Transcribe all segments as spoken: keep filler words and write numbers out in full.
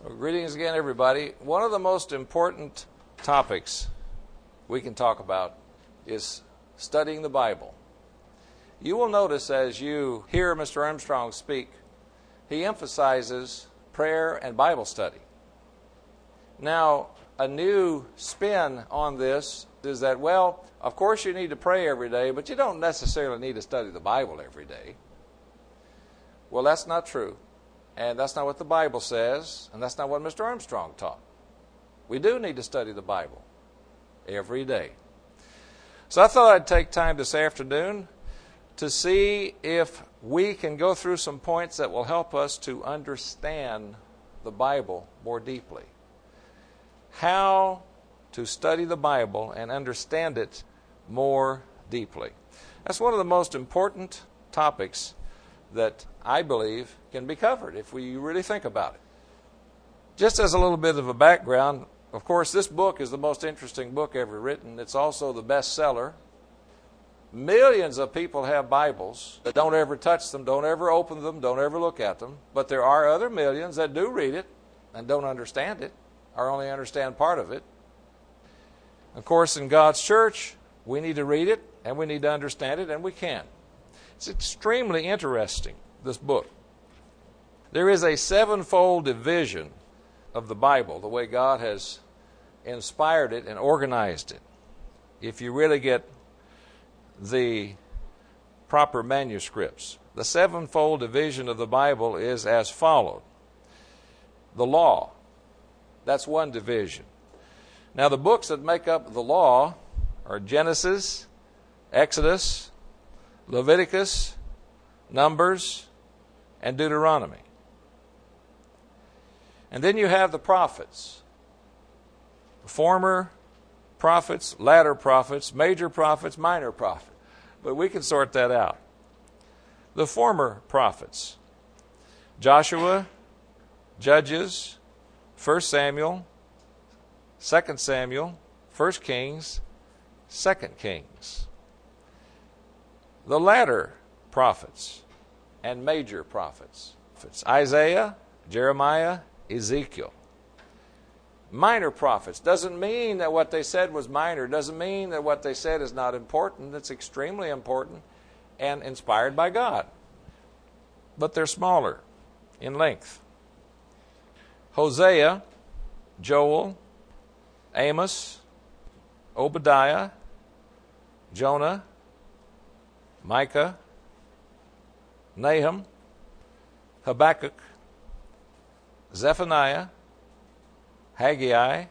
Well, greetings again, everybody. One of the most important topics we can talk about is studying the Bible. You will notice as you hear Mister Armstrong speak, he emphasizes prayer and Bible study. Now, a new spin on this is that, well, of course you need to pray every day, but you don't necessarily need to study the Bible every day. Well, that's not true. And that's not what the Bible says, and that's not what Mister Armstrong taught. We do need to study the Bible every day. So I thought I'd take time this afternoon to see if we can go through some points that will help us to understand the Bible more deeply. How to study the Bible and understand it more deeply. That's one of the most important topics that I believe can be covered if we really think about it. Just as a little bit of a background, of course, this book is the most interesting book ever written. It's also the bestseller. Millions of people have Bibles that don't ever touch them, don't ever open them, don't ever look at them. But there are other millions that do read it and don't understand it, or only understand part of it. Of course, in God's church, we need to read it, and we need to understand it, and we can. It's extremely interesting, this book. There is a sevenfold division of the Bible, the way God has inspired it and organized it. If you really get the proper manuscripts. The sevenfold division of the Bible is as followed. The law, that's one division. Now the books that make up the law are Genesis, Exodus, Leviticus, Numbers, and Deuteronomy. And then you have the prophets. Former prophets, latter prophets, major prophets, minor prophets. But we can sort that out. The former prophets. Joshua, Judges, First Samuel, Second Samuel, First Kings, Second Kings. The latter prophets and major prophets. Isaiah, Jeremiah, Ezekiel. Minor prophets. Doesn't mean that what they said was minor. Doesn't mean that what they said is not important. It's extremely important and inspired by God. But they're smaller in length. Hosea, Joel, Amos, Obadiah, Jonah, Micah, Nahum, Habakkuk, Zephaniah, Haggai,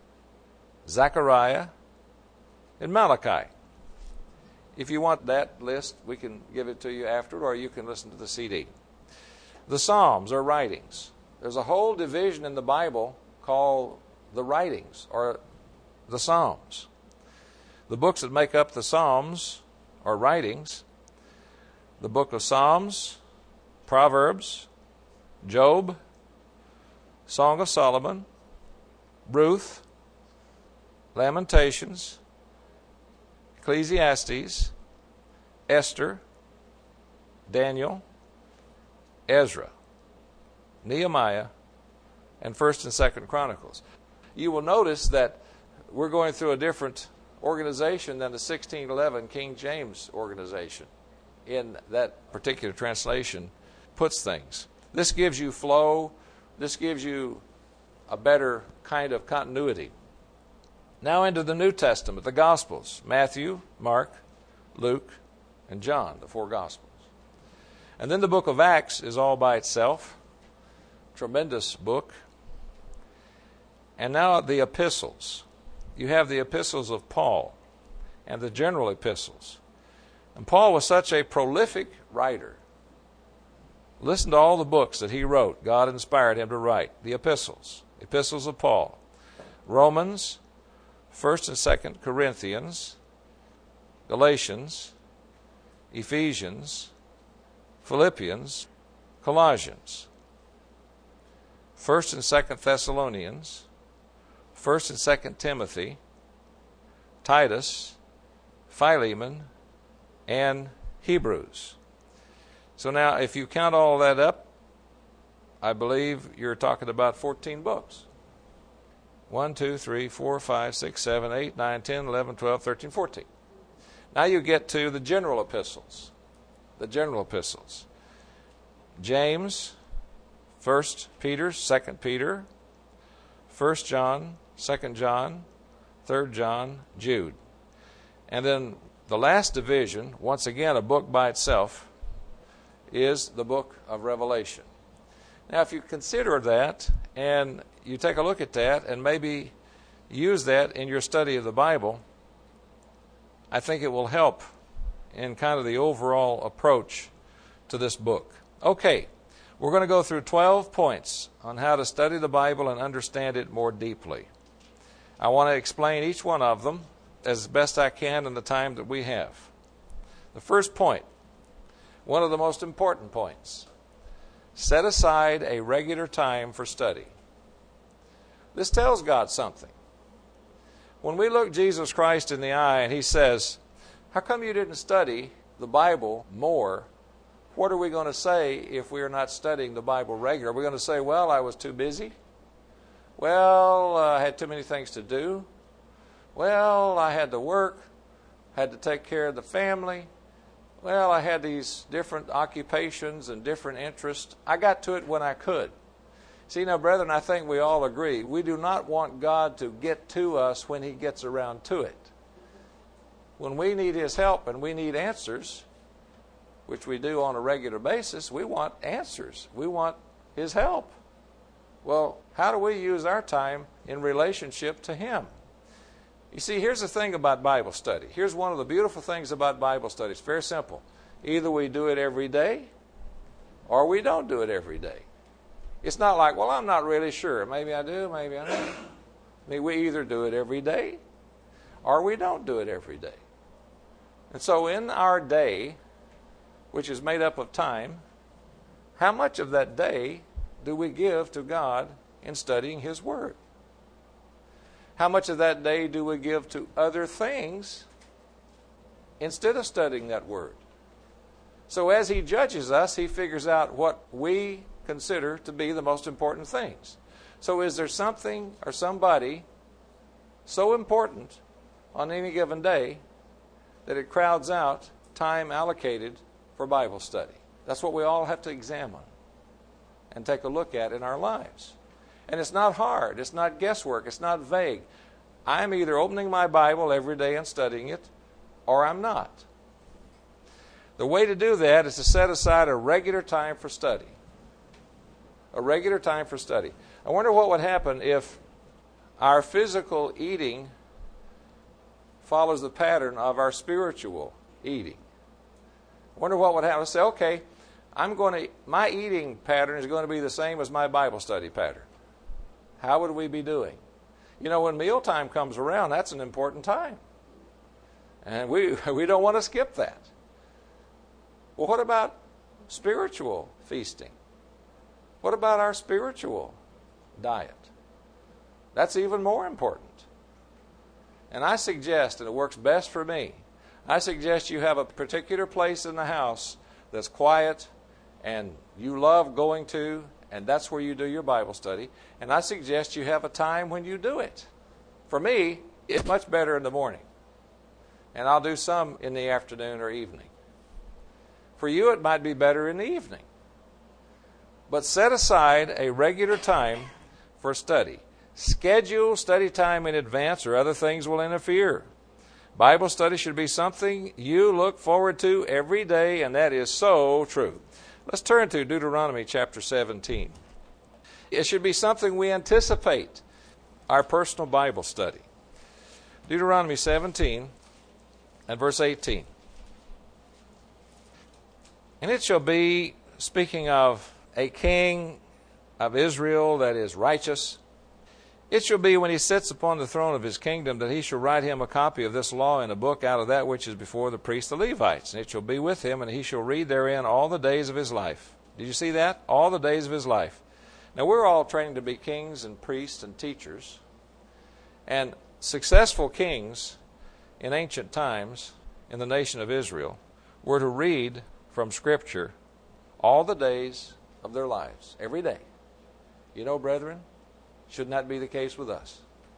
Zechariah, and Malachi. If you want that list, we can give it to you afterward, or you can listen to the C D. The Psalms are writings. There's a whole division in the Bible called the writings, or the Psalms. The books that make up the Psalms are writings. The book of Psalms, Proverbs, Job, Song of Solomon, Ruth, Lamentations, Ecclesiastes, Esther, Daniel, Ezra, Nehemiah, and First and Second Chronicles. You will notice that we're going through a different organization than the sixteen eleven King James organization in that particular translation puts things. This gives you flow. This gives you a better kind of continuity. Now into the New Testament, the Gospels, Matthew, Mark, Luke, and John, the four Gospels. And then the book of Acts is all by itself. Tremendous book. And now the epistles. You have the epistles of Paul and the general epistles. And Paul was such a prolific writer. Listen to all the books that he wrote. God inspired him to write. The epistles. Epistles of Paul. Romans, First and Second Corinthians, Galatians, Ephesians, Philippians, Colossians. First and Second Thessalonians, First and Second Timothy, Titus, Philemon, and Hebrews. So now, if you count all that up, I believe you're talking about fourteen books. one, two, three, four, five, six, seven, eight, nine, ten, eleven, twelve, thirteen, fourteen. Now you get to the general epistles. The general epistles. James, First Peter, Second Peter, First John, Second John, Third John, Jude. And then the last division, once again a book by itself, is the book of Revelation. Now if you consider that and you take a look at that and maybe use that in your study of the Bible, I think it will help in kind of the overall approach to this book. Okay, we're going to go through twelve points on how to study the Bible and understand it more deeply. I want to explain each one of them as best I can in the time that we have. The first point, one of the most important points, set aside a regular time for study. This tells God something. When we look Jesus Christ in the eye and he says, how come you didn't study the Bible more? What are we going to say if we are not studying the Bible regularly? Are we going to say, well, I was too busy? Well, uh, I had too many things to do. Well, I had to work, had to take care of the family. Well, I had these different occupations and different interests. I got to it when I could. See, now, brethren, I think we all agree. We do not want God to get to us when he gets around to it. When we need his help and we need answers, which we do on a regular basis, we want answers. We want his help. Well, how do we use our time in relationship to him? You see, here's the thing about Bible study. Here's one of the beautiful things about Bible study. It's very simple. Either we do it every day or we don't do it every day. It's not like, well, I'm not really sure. Maybe I do, maybe I don't. I mean, we either do it every day or we don't do it every day. And so in our day, which is made up of time, how much of that day do we give to God in studying his Word? How much of that day do we give to other things instead of studying that Word? So as he judges us, he figures out what we consider to be the most important things. So is there something or somebody so important on any given day that it crowds out time allocated for Bible study? That's what we all have to examine and take a look at in our lives. And it's not hard. It's not guesswork. It's not vague. I'm either opening my Bible every day and studying it, or I'm not. The way to do that is to set aside a regular time for study. A regular time for study. I wonder what would happen if our physical eating follows the pattern of our spiritual eating. I wonder what would happen. Let's say, okay, I'm going to, my eating pattern is going to be the same as my Bible study pattern. How would we be doing? You know, when mealtime comes around, that's an important time. And we we don't want to skip that. Well, what about spiritual feasting? What about our spiritual diet? That's even more important. And I suggest, and it works best for me, I suggest you have a particular place in the house that's quiet and you love going to, and that's where you do your Bible study. And I suggest you have a time when you do it. For me, it's much better in the morning. And I'll do some in the afternoon or evening. For you, it might be better in the evening. But set aside a regular time for study. Schedule study time in advance or other things will interfere. Bible study should be something you look forward to every day, and that is so true. Let's turn to Deuteronomy chapter seventeen. It should be something we anticipate, our personal Bible study. Deuteronomy seventeen and verse eighteen. And it shall be, speaking of a king of Israel that is righteous, it shall be when he sits upon the throne of his kingdom that he shall write him a copy of this law in a book out of that which is before the priests the Levites. And it shall be with him, and he shall read therein all the days of his life. Did you see that? All the days of his life. Now we're all trained to be kings and priests and teachers. And successful kings in ancient times in the nation of Israel were to read from Scripture all the days of their lives, every day. You know, brethren, shouldn't that be the case with us?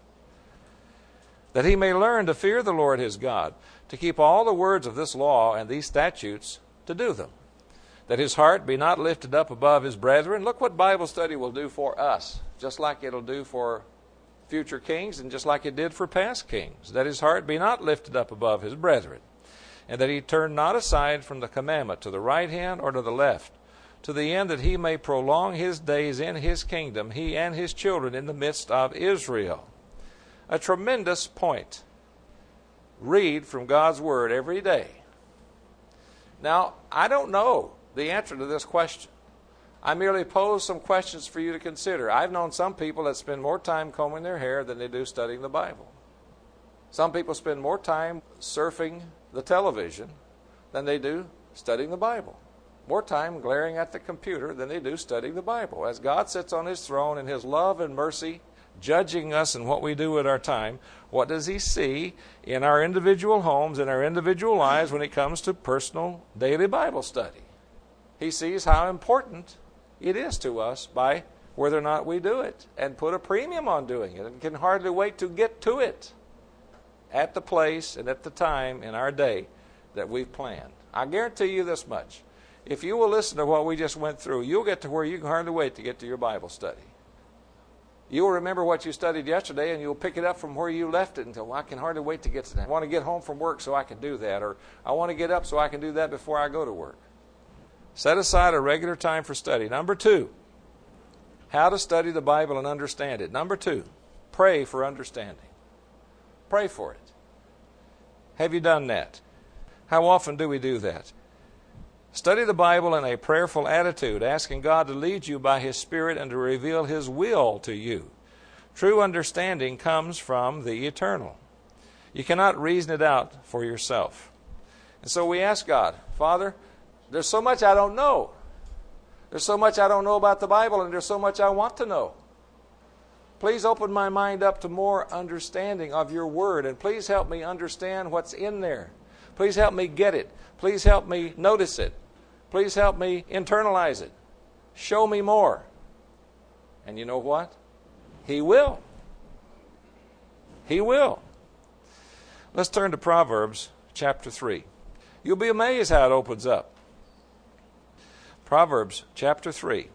That he may learn to fear the Lord his God, to keep all the words of this law and these statutes, to do them. That his heart be not lifted up above his brethren. Look what Bible study will do for us, just like it'll do for future kings and just like it did for past kings. That his heart be not lifted up above his brethren, and that he turn not aside from the commandment to the right hand or to the left, to the end that he may prolong his days in his kingdom, he and his children in the midst of Israel. A tremendous point. Read from God's Word every day. Now, I don't know the answer to this question. I merely pose some questions for you to consider. I've known some people that spend more time combing their hair than they do studying the Bible. Some people spend more time surfing the television than they do studying the Bible. More time glaring at the computer than they do studying the Bible. As God sits on his throne in his love and mercy, judging us and what we do with our time, what does he see in our individual homes, in our individual lives when it comes to personal daily Bible study? He sees how important it is to us by whether or not we do it and put a premium on doing it and can hardly wait to get to it at the place and at the time in our day that we've planned. I guarantee you this much. If you will listen to what we just went through, you'll get to where you can hardly wait to get to your Bible study. You'll remember what you studied yesterday, and you'll pick it up from where you left it until, well, I can hardly wait to get to that. I want to get home from work so I can do that, or I want to get up so I can do that before I go to work. Set aside a regular time for study. Number two, how to study the Bible and understand it. Number two, pray for understanding. Pray for it. Have you done that? How often do we do that? Study the Bible in a prayerful attitude, asking God to lead you by his Spirit and to reveal his will to you. True understanding comes from the eternal. You cannot reason it out for yourself. And so we ask God, Father, there's so much I don't know. There's so much I don't know about the Bible, and there's so much I want to know. Please open my mind up to more understanding of your word, and please help me understand what's in there. Please help me get it. Please help me notice it. Please help me internalize it. Show me more. And you know what? He will. He will. Let's turn to Proverbs chapter three. You'll be amazed how it opens up. Proverbs chapter three.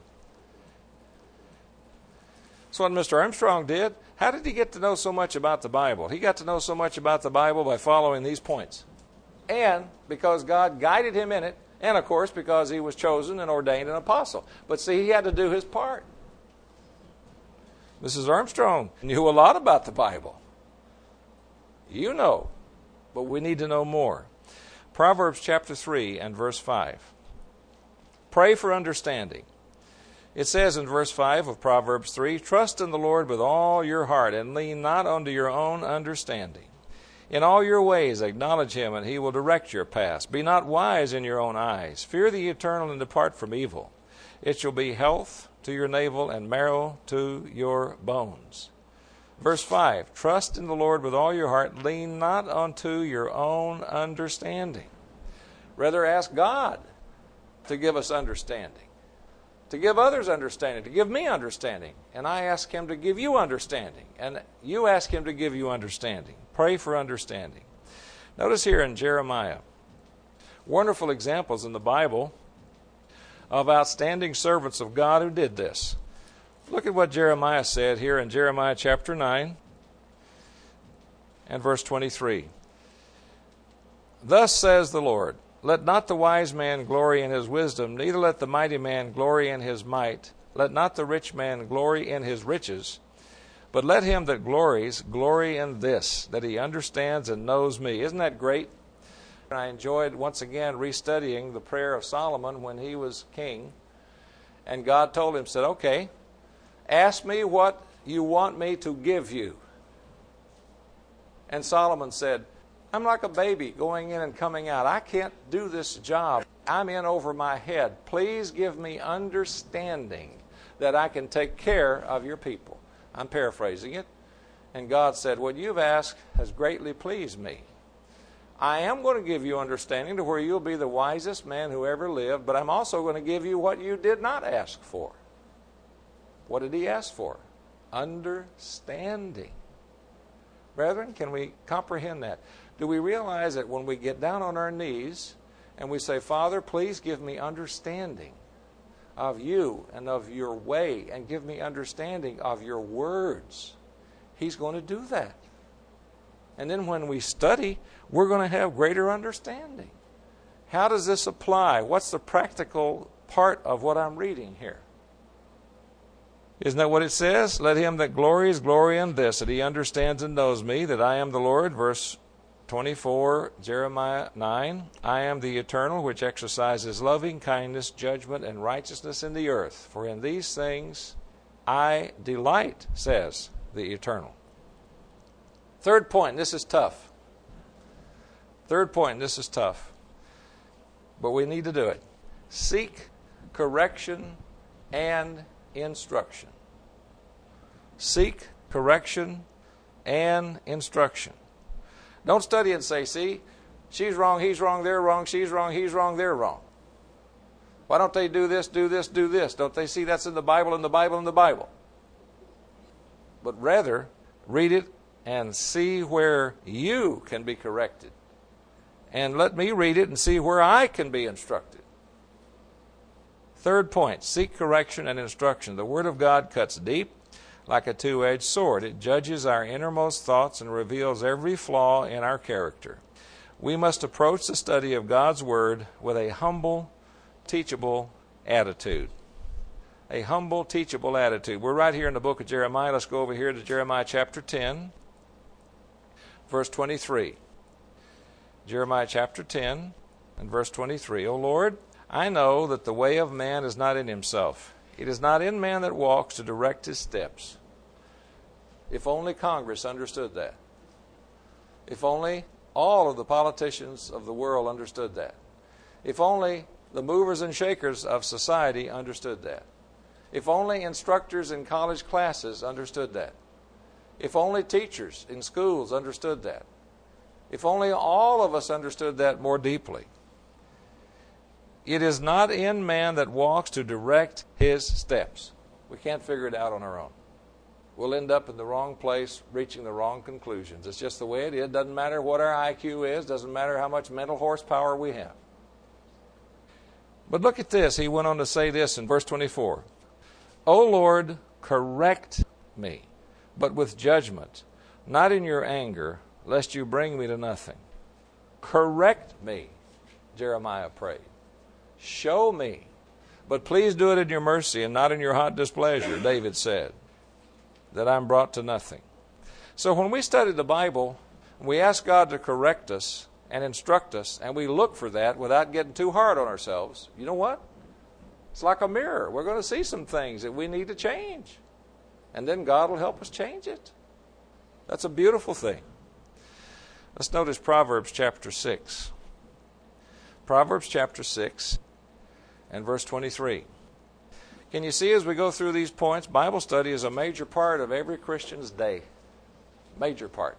That's what Mister Armstrong did. How did he get to know so much about the Bible? He got to know so much about the Bible by following these points. And because God guided him in it, and of course because he was chosen and ordained an apostle. But see, he had to do his part. Missus Armstrong knew a lot about the Bible. You know, but we need to know more. Proverbs chapter three and verse five. Pray for understanding. It says in verse five of Proverbs three, trust in the Lord with all your heart and lean not unto your own understanding. In all your ways acknowledge him, and he will direct your paths. Be not wise in your own eyes. Fear the eternal and depart from evil. It shall be health to your navel and marrow to your bones. Verse five, trust in the Lord with all your heart. Lean not unto your own understanding. Rather ask God to give us understanding, to give others understanding, to give me understanding. And I ask him to give you understanding. And you ask him to give you understanding. Pray for understanding. Notice here in Jeremiah, wonderful examples in the Bible of outstanding servants of God who did this. Look at what Jeremiah said here in Jeremiah chapter nine and verse twenty-three. Thus says the Lord, let not the wise man glory in his wisdom, neither let the mighty man glory in his might. Let not the rich man glory in his riches, but let him that glories glory in this, that he understands and knows me. Isn't that great? I enjoyed once again restudying the prayer of Solomon when he was king. And God told him, said, okay, ask me what you want me to give you. And Solomon said, I'm like a baby going in and coming out. I can't do this job. I'm in over my head. Please give me understanding that I can take care of your people. I'm paraphrasing it. And God said, what you've asked has greatly pleased me. I am going to give you understanding to where you'll be the wisest man who ever lived, but I'm also going to give you what you did not ask for. What did he ask for? Understanding. Brethren, can we comprehend that? Do we realize that when we get down on our knees and we say, Father, please give me understanding of you and of your way, and give me understanding of your words, He's going to do that. And then when we study, we're going to have greater understanding. How does this apply? What's the practical part of what I'm reading here? Isn't that what it says? Let him that glories glory in this, that he understands and knows me, that I am the Lord. Verse twenty-four, Jeremiah nine. I am the eternal, which exercises loving kindness, judgment, and righteousness in the earth. For in these things I delight, says the eternal. Third point, this is tough. Third point, this is tough. But we need to do it. Seek correction and instruction. Seek correction and instruction. Don't study and say, see, she's wrong, he's wrong, they're wrong, she's wrong, he's wrong, they're wrong. Why don't they do this, do this, do this? Don't they see that's in the Bible, in the Bible, in the Bible? But rather, read it and see where you can be corrected. And let me read it and see where I can be instructed. Third point, seek correction and instruction. The Word of God cuts deep like a two-edged sword. It judges our innermost thoughts and reveals every flaw in our character. We must approach the study of God's Word with a humble, teachable attitude. A humble, teachable attitude. We're right here in the book of Jeremiah. Let's go over here to Jeremiah chapter ten, verse twenty-three. Jeremiah chapter ten and verse twenty-three. O Lord, I know that the way of man is not in himself. It is not in man that walks to direct his steps. If only Congress understood that. If only all of the politicians of the world understood that. If only the movers and shakers of society understood that. If only instructors in college classes understood that. If only teachers in schools understood that. If only all of us understood that more deeply. It is not in man that walks to direct his steps. We can't figure it out on our own. We'll end up in the wrong place, reaching the wrong conclusions. It's just the way it is. Doesn't matter what our I Q is. Doesn't matter how much mental horsepower we have. But look at this. He went on to say this in verse twenty-four. O Lord, correct me, but with judgment, not in your anger, lest you bring me to nothing. Correct me, Jeremiah prayed. Show me, but please do it in your mercy and not in your hot displeasure, David said, that I'm brought to nothing. So when we study the Bible, we ask God to correct us and instruct us, and we look for that without getting too hard on ourselves. You know what? It's like a mirror. We're going to see some things that we need to change, and then God will help us change it. That's a beautiful thing. Let's notice Proverbs chapter six. Proverbs chapter six and verse twenty-three. Can you see as we go through these points, Bible study is a major part of every Christian's day. Major part.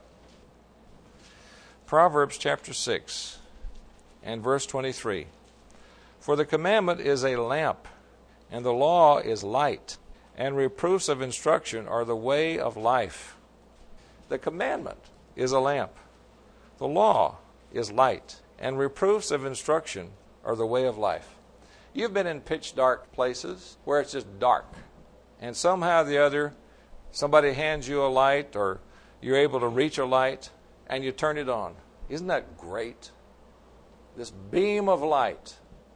Proverbs chapter six and verse twenty-three. For the commandment is a lamp, and the law is light, and reproofs of instruction are the way of life. The commandment is a lamp. The law is light, and reproofs of instruction are the way of life. You've been in pitch dark places where it's just dark, and somehow or the other, somebody hands you a light, or you're able to reach a light, and you turn it on. Isn't that great? This beam of light.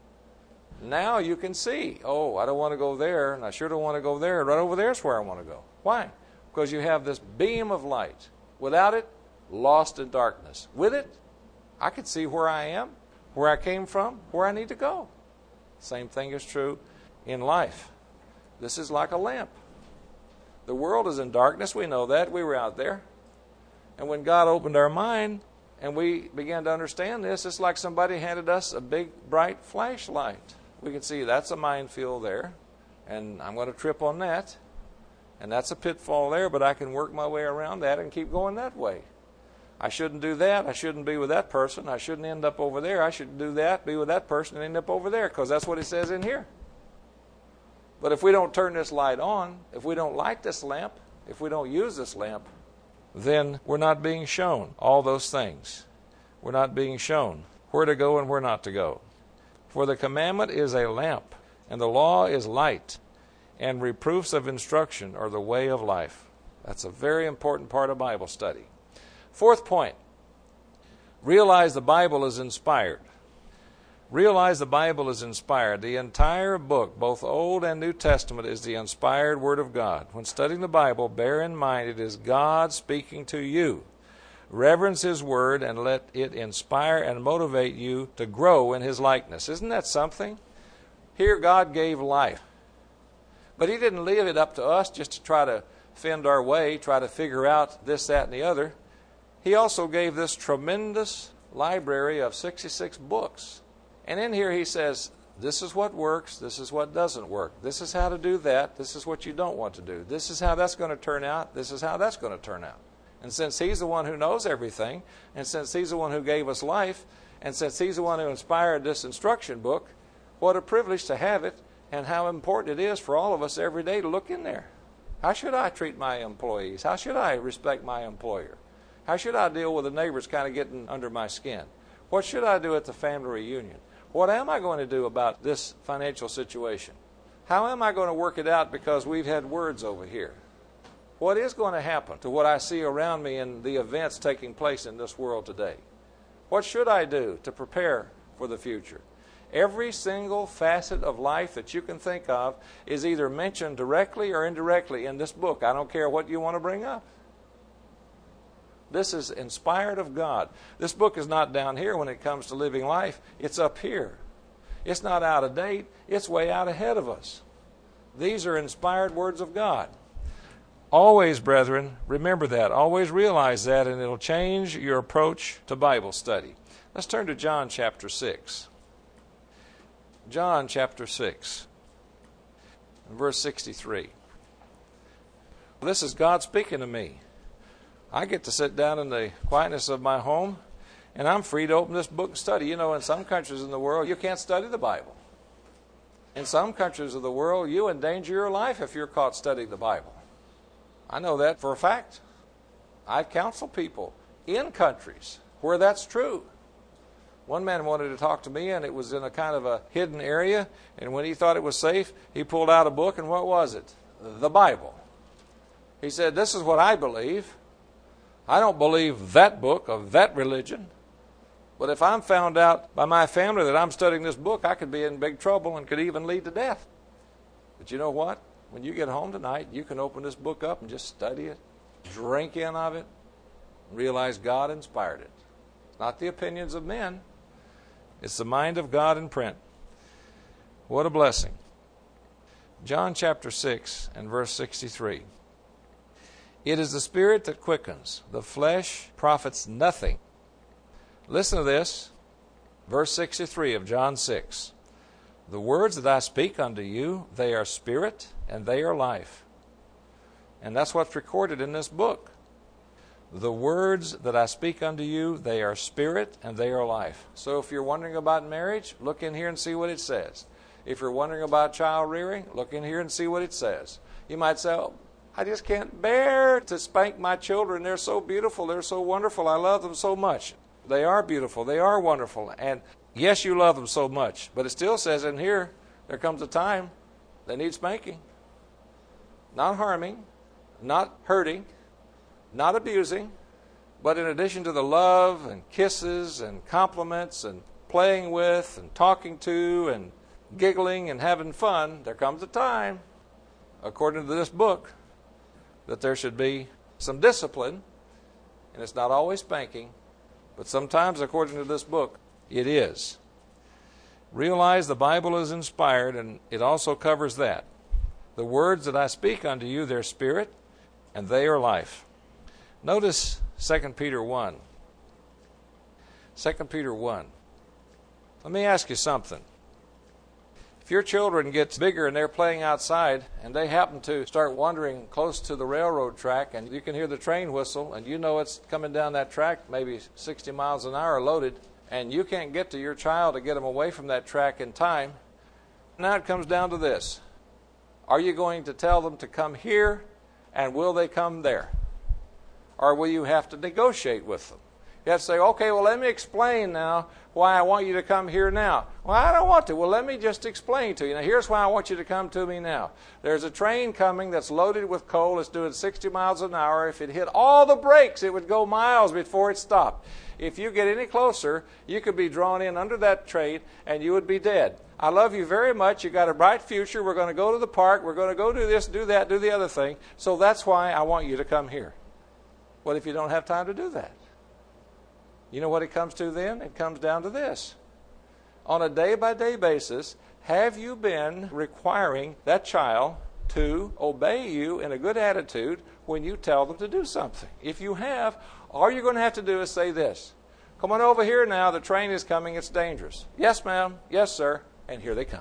Now you can see, oh, I don't want to go there, and I sure don't want to go there. Right over there is where I want to go. Why? Because you have this beam of light. Without it, lost in darkness. With it, I can see where I am, where I came from, where I need to go. Same thing is true in life. This is like a lamp. The world is in darkness. We know that. We were out there. And when God opened our mind and we began to understand this, it's like somebody handed us a big, bright flashlight. We can see that's a minefield there, and I'm going to trip on that. And that's a pitfall there, but I can work my way around that and keep going that way. I shouldn't do that. I shouldn't be with that person. I shouldn't end up over there. I should do that, be with that person, and end up over there, because that's what it says in here. But if we don't turn this light on, if we don't light this lamp, if we don't use this lamp, then we're not being shown all those things. We're not being shown where to go and where not to go. For the commandment is a lamp, and the law is light, and reproofs of instruction are the way of life. That's a very important part of Bible study. Fourth point, realize the Bible is inspired. Realize the Bible is inspired. The entire book, both Old and New Testament, is the inspired Word of God. When studying the Bible, bear in mind it is God speaking to you. Reverence His Word and let it inspire and motivate you to grow in His likeness. Isn't that something? Here God gave life. But He didn't leave it up to us just to try to fend our way, try to figure out this, that, and the other. He also gave this tremendous library of sixty-six books. And in here He says, this is what works, this is what doesn't work. This is how to do that, this is what you don't want to do. This is how that's going to turn out, this is how that's going to turn out. And since He's the one who knows everything, and since He's the one who gave us life, and since He's the one who inspired this instruction book, what a privilege to have it, and how important it is for all of us every day to look in there. How should I treat my employees? How should I respect my employer? How should I deal with the neighbors kind of getting under my skin? What should I do at the family reunion? What am I going to do about this financial situation? How am I going to work it out because we've had words over here? What is going to happen to what I see around me in the events taking place in this world today? What should I do to prepare for the future? Every single facet of life that you can think of is either mentioned directly or indirectly in this book. I don't care what you want to bring up. This is inspired of God. This book is not down here when it comes to living life. It's up here. It's not out of date. It's way out ahead of us. These are inspired words of God. Always, brethren, remember that. Always realize that, and it'll change your approach to Bible study. Let's turn to John chapter six. John chapter six, verse sixty-three. This is God speaking to me. I get to sit down in the quietness of my home, and I'm free to open this book and study. You know, in some countries in the world, you can't study the Bible. In some countries of the world, you endanger your life if you're caught studying the Bible. I know that for a fact. I've counseled people in countries where that's true. One man wanted to talk to me, and it was in a kind of a hidden area, and when he thought it was safe, he pulled out a book, and what was it? The Bible. He said, this is what I believe. I don't believe that book of that religion. But if I'm found out by my family that I'm studying this book, I could be in big trouble and could even lead to death. But you know what? When you get home tonight, you can open this book up and just study it, drink in of it, and realize God inspired it. It's not the opinions of men. It's the mind of God in print. What a blessing. John chapter six and verse sixty-three. It is the Spirit that quickens. The flesh profits nothing. Listen to this. Verse sixty-three of John six. The words that I speak unto you, they are spirit and they are life. And that's what's recorded in this book. The words that I speak unto you, they are spirit and they are life. So if you're wondering about marriage, look in here and see what it says. If you're wondering about child rearing, look in here and see what it says. You might say, oh, I just can't bear to spank my children. They're so beautiful. They're so wonderful. I love them so much. They are beautiful. They are wonderful. And yes, you love them so much. But it still says in here, there comes a time they need spanking. Not harming, not hurting, not abusing, but in addition to the love and kisses and compliments and playing with and talking to and giggling and having fun, there comes a time, according to this book, that there should be some discipline, and it's not always spanking, but sometimes, according to this book, it is. Realize the Bible is inspired, and it also covers that. The words that I speak unto you, they're spirit, and they are life. Notice Second Peter one. Second Peter one. Let me ask you something. If your children get bigger and they're playing outside and they happen to start wandering close to the railroad track and you can hear the train whistle and you know it's coming down that track, maybe sixty miles an hour loaded, and you can't get to your child to get them away from that track in time, now it comes down to this. Are you going to tell them to come here, and will they come there? Or will you have to negotiate with them? You have to say, okay, well, let me explain now why I want you to come here now. Well, I don't want to. Well, let me just explain to you. Now, here's why I want you to come to me now. There's a train coming that's loaded with coal. It's doing sixty miles an hour. If it hit all the brakes, it would go miles before it stopped. If you get any closer, you could be drawn in under that train, and you would be dead. I love you very much. You got a bright future. We're going to go to the park. We're going to go do this, do that, do the other thing. So that's why I want you to come here. What if you don't have time to do that? You know what it comes to then? It comes down to this. On a day-by-day basis, have you been requiring that child to obey you in a good attitude when you tell them to do something? If you have, all you're going to have to do is say this. Come on over here now. The train is coming. It's dangerous. Yes, ma'am. Yes, sir. And here they come.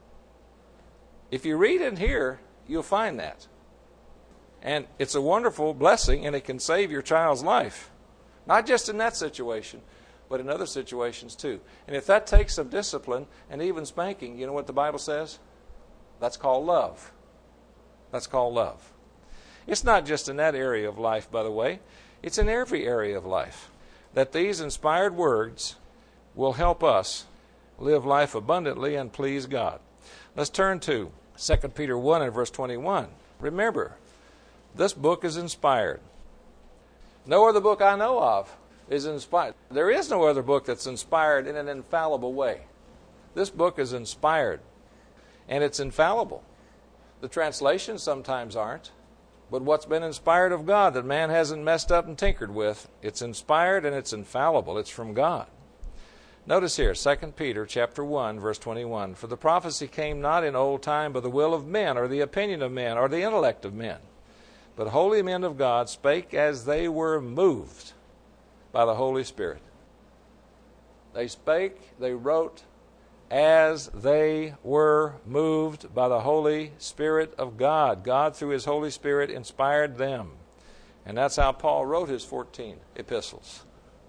If you read in here, you'll find that. And it's a wonderful blessing, and it can save your child's life. Not just in that situation, but in other situations too. And if that takes some discipline and even spanking, you know what the Bible says? That's called love. That's called love. It's not just in that area of life, by the way. It's in every area of life that these inspired words will help us live life abundantly and please God. Let's turn to Second Peter one and verse twenty-one. Remember, this book is inspired. No other book I know of is inspired. There is no other book that's inspired in an infallible way. This book is inspired, and it's infallible. The translations sometimes aren't, but what's been inspired of God that man hasn't messed up and tinkered with, it's inspired and it's infallible. It's from God. Notice here, Second Peter chapter one, verse twenty-one. For the prophecy came not in old time by the will of men, or the opinion of men, or the intellect of men. But holy men of God spake as they were moved by the Holy Spirit. They spake, they wrote, as they were moved by the Holy Spirit of God. God, through His Holy Spirit, inspired them. And that's how Paul wrote his fourteen epistles.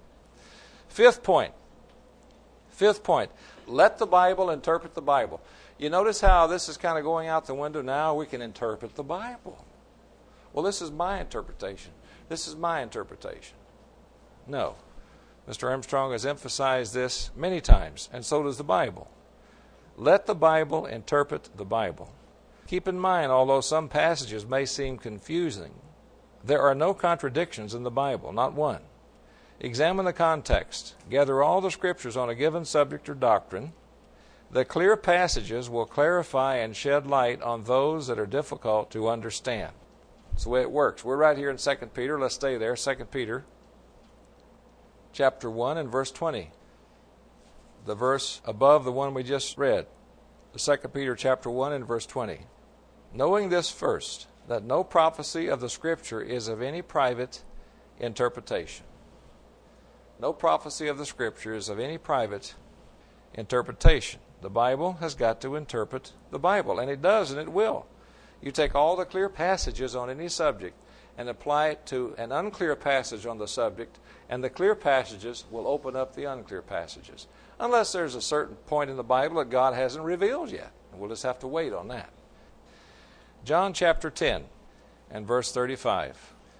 Fifth point. Fifth point. Let the Bible interpret the Bible. You notice how this is kind of going out the window now? We can interpret the Bible. Well, this is my interpretation. This is my interpretation. No. Mister Armstrong has emphasized this many times, and so does the Bible. Let the Bible interpret the Bible. Keep in mind, although some passages may seem confusing, there are no contradictions in the Bible, not one. Examine the context. Gather all the scriptures on a given subject or doctrine. The clear passages will clarify and shed light on those that are difficult to understand. That's the way it works. We're right here in Second Peter. Let's stay there. Second Peter chapter one and verse twenty. The verse above the one we just read. Second Peter chapter one and verse twenty. Knowing this first, that no prophecy of the Scripture is of any private interpretation. No prophecy of the Scripture is of any private interpretation. The Bible has got to interpret the Bible, and it does, and it will. You take all the clear passages on any subject and apply it to an unclear passage on the subject, and the clear passages will open up the unclear passages. Unless there's a certain point in the Bible that God hasn't revealed yet. We'll just have to wait on that. John chapter ten and verse thirty-five.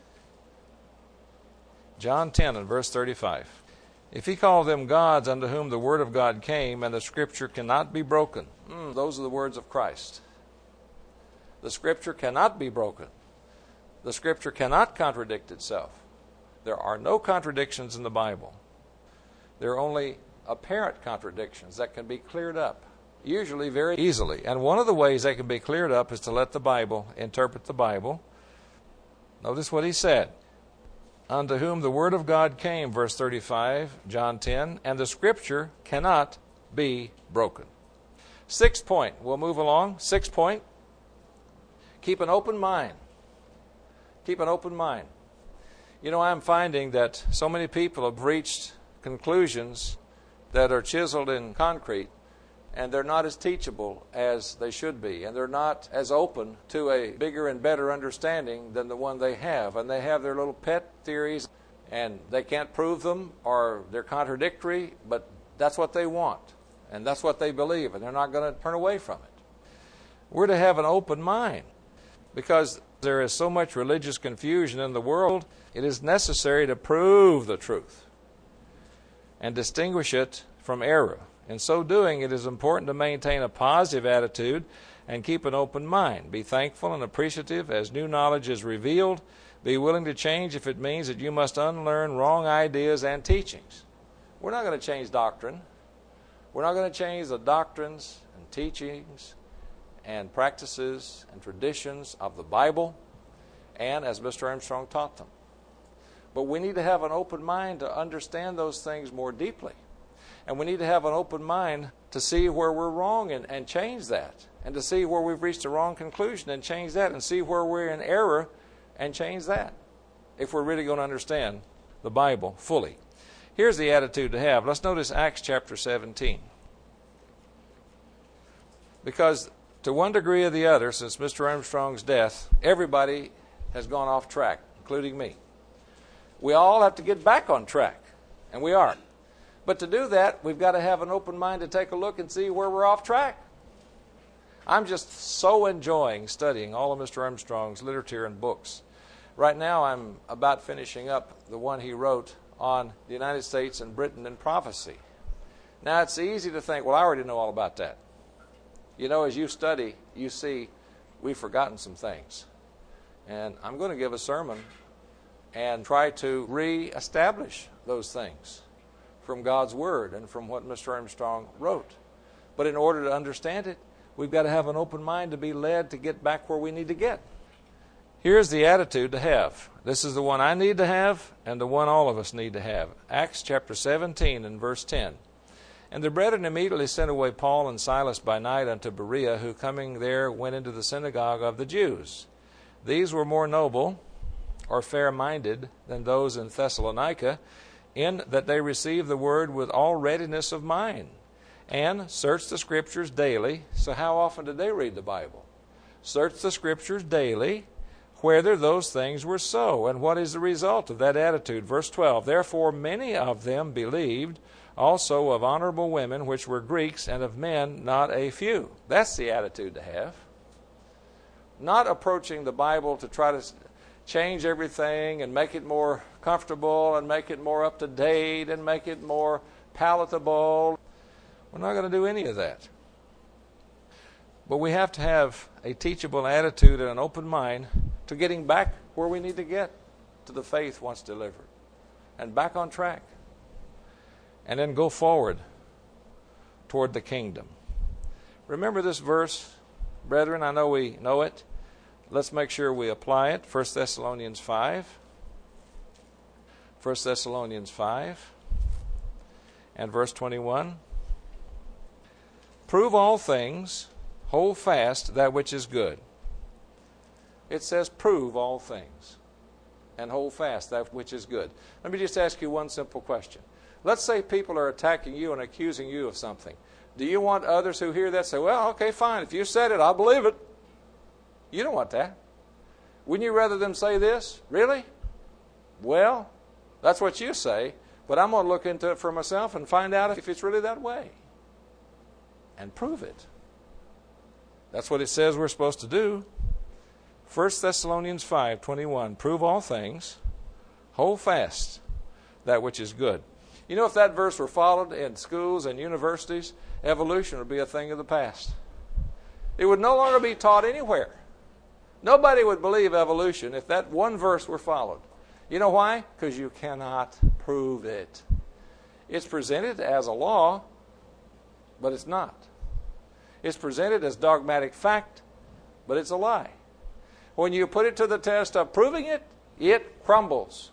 John ten and verse thirty-five. If he called them gods unto whom the word of God came, and the Scripture cannot be broken. Mm, those are the words of Christ. The Scripture cannot be broken. The Scripture cannot contradict itself. There are no contradictions in the Bible. There are only apparent contradictions that can be cleared up, usually very easily. And one of the ways they can be cleared up is to let the Bible interpret the Bible. Notice what he said. Unto whom the word of God came, verse thirty-five, John ten, and the Scripture cannot be broken. Sixth point. We'll move along. Sixth point. Keep an open mind. Keep an open mind. You know, I'm finding that so many people have reached conclusions that are chiseled in concrete, and they're not as teachable as they should be, and they're not as open to a bigger and better understanding than the one they have. And they have their little pet theories, and they can't prove them, or they're contradictory, but that's what they want, and that's what they believe, and they're not going to turn away from it. We're to have an open mind. Because there is so much religious confusion in the world, it is necessary to prove the truth and distinguish it from error. In so doing, it is important to maintain a positive attitude and keep an open mind. Be thankful and appreciative as new knowledge is revealed. Be willing to change if it means that you must unlearn wrong ideas and teachings. We're not going to change doctrine. We're not going to change the doctrines and teachings and practices and traditions of the Bible and as Mister Armstrong taught them. But we need to have an open mind to understand those things more deeply. And we need to have an open mind to see where we're wrong and, and change that. And to see where we've reached a wrong conclusion and change that. And see where we're in error and change that. If we're really going to understand the Bible fully. Here's the attitude to have. Let's notice Acts chapter seventeen. Because to one degree or the other, since Mister Armstrong's death, everybody has gone off track, including me. We all have to get back on track, and we are. But to do that, we've got to have an open mind to take a look and see where we're off track. I'm just so enjoying studying all of Mister Armstrong's literature and books. Right now, I'm about finishing up the one he wrote on the United States and Britain and prophecy. Now, it's easy to think, well, I already know all about that. You know, as you study, you see we've forgotten some things. And I'm going to give a sermon and try to re-establish those things from God's Word and from what Mister Armstrong wrote. But in order to understand it, we've got to have an open mind to be led to get back where we need to get. Here's the attitude to have. This is the one I need to have and the one all of us need to have. Acts chapter seventeen and verse ten. And the brethren immediately sent away Paul and Silas by night unto Berea, who coming there went into the synagogue of the Jews. These were more noble or fair-minded than those in Thessalonica, in that they received the word with all readiness of mind, and searched the Scriptures daily. So how often did they read the Bible? Searched the Scriptures daily, whether those things were so. And what is the result of that attitude? Verse twelve, therefore many of them believed, also of honorable women, which were Greeks, and of men not a few. That's the attitude to have. Not approaching the Bible to try to change everything and make it more comfortable and make it more up to date and make it more palatable. We're not going to do any of that. But we have to have a teachable attitude and an open mind to getting back where we need to get to the faith once delivered and back on track. And then go forward toward the kingdom. Remember this verse, brethren. I know we know it. Let's make sure we apply it. First Thessalonians five. First Thessalonians five and verse twenty-one. Prove all things, hold fast that which is good. It says prove all things and hold fast that which is good. Let me just ask you one simple question. Let's say people are attacking you and accusing you of something. Do you want others who hear that say, well, okay, fine. If you said it, I'll believe it. You don't want that. Wouldn't you rather them say this? Really? Well, that's what you say, but I'm going to look into it for myself and find out if it's really that way. And prove it. That's what it says we're supposed to do. First Thessalonians five twenty-one, prove all things, hold fast that which is good. You know, if that verse were followed in schools and universities, evolution would be a thing of the past. It would no longer be taught anywhere. Nobody would believe evolution if that one verse were followed. You know why? Because you cannot prove it. It's presented as a law, but it's not. It's presented as dogmatic fact, but it's a lie. When you put it to the test of proving it, it crumbles.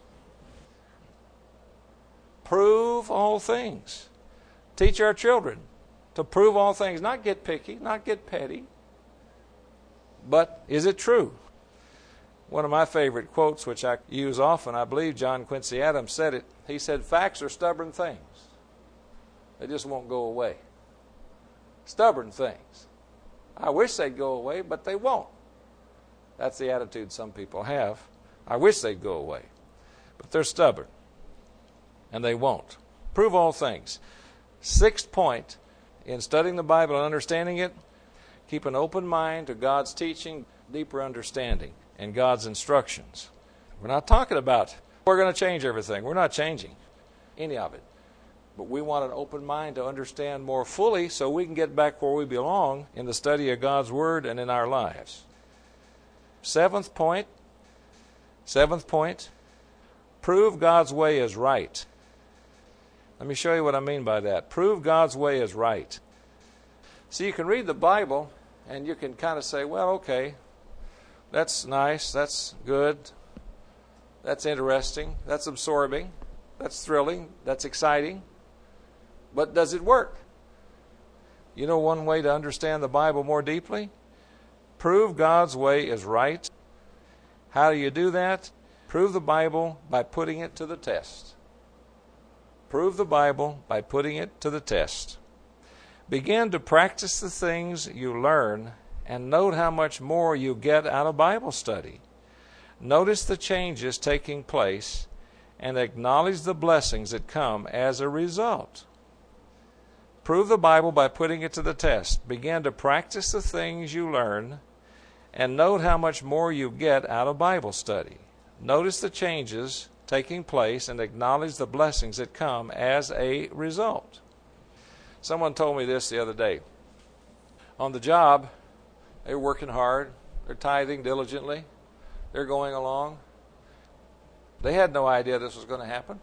Prove all things. Teach our children to prove all things, not get picky, not get petty. But is it true? One of my favorite quotes, which I use often, I believe John Quincy Adams said it. He said, facts are stubborn things. They just won't go away. Stubborn things. I wish they'd go away, but they won't. That's the attitude some people have. I wish they'd go away. But they're stubborn. And they won't. Prove all things. Sixth point in studying the Bible and understanding it, Keep an open mind to God's teaching, deeper understanding, and God's instructions. We're not talking about we're going to change everything. We're not changing any of it. But we want an open mind to understand more fully so we can get back where we belong in the study of God's Word and in our lives. Seventh point, seventh point, prove God's way is right. Let me show you what I mean by that. Prove God's way is right. See, you can read the Bible and you can kind of say, well, okay, that's nice, that's good, that's interesting, that's absorbing, that's thrilling, that's exciting. But does it work? You know one way to understand the Bible more deeply? Prove God's way is right. How do you do that? Prove the Bible by putting it to the test. Prove the Bible by putting it to the test. Begin to practice the things you learn and note how much more you get out of Bible study. Notice the changes taking place and acknowledge the blessings that come as a result. Prove the Bible by putting it to the test. Begin to practice the things you learn and note how much more you get out of Bible study. Notice the changes taking place and acknowledge the blessings that come as a result. Someone told me this the other day. On the job, they're working hard, they're tithing diligently, they're going along. They had no idea this was going to happen.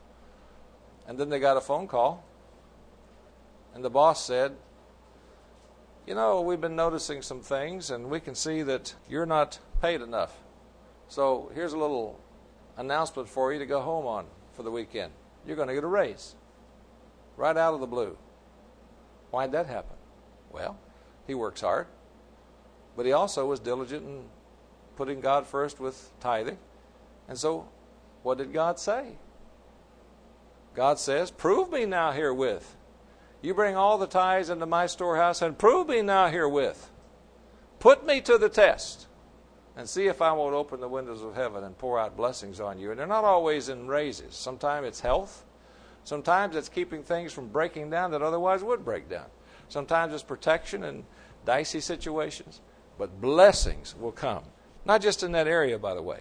And then they got a phone call. And the boss said, you know, we've been noticing some things, and we can see that you're not paid enough. So here's a little announcement for you to go home on for the weekend. You're going to get a raise. Right out of the blue. Why'd that happen? Well, he works hard, but he also was diligent in putting God first with tithing. And so, what did God say? God says, prove me now herewith. You bring all the tithes into my storehouse and prove me now herewith. Put me to the test and see if I won't open the windows of heaven and pour out blessings on you. And they're not always in raises. Sometimes it's health. Sometimes it's keeping things from breaking down that otherwise would break down. Sometimes it's protection in dicey situations. But blessings will come. Not just in that area, by the way.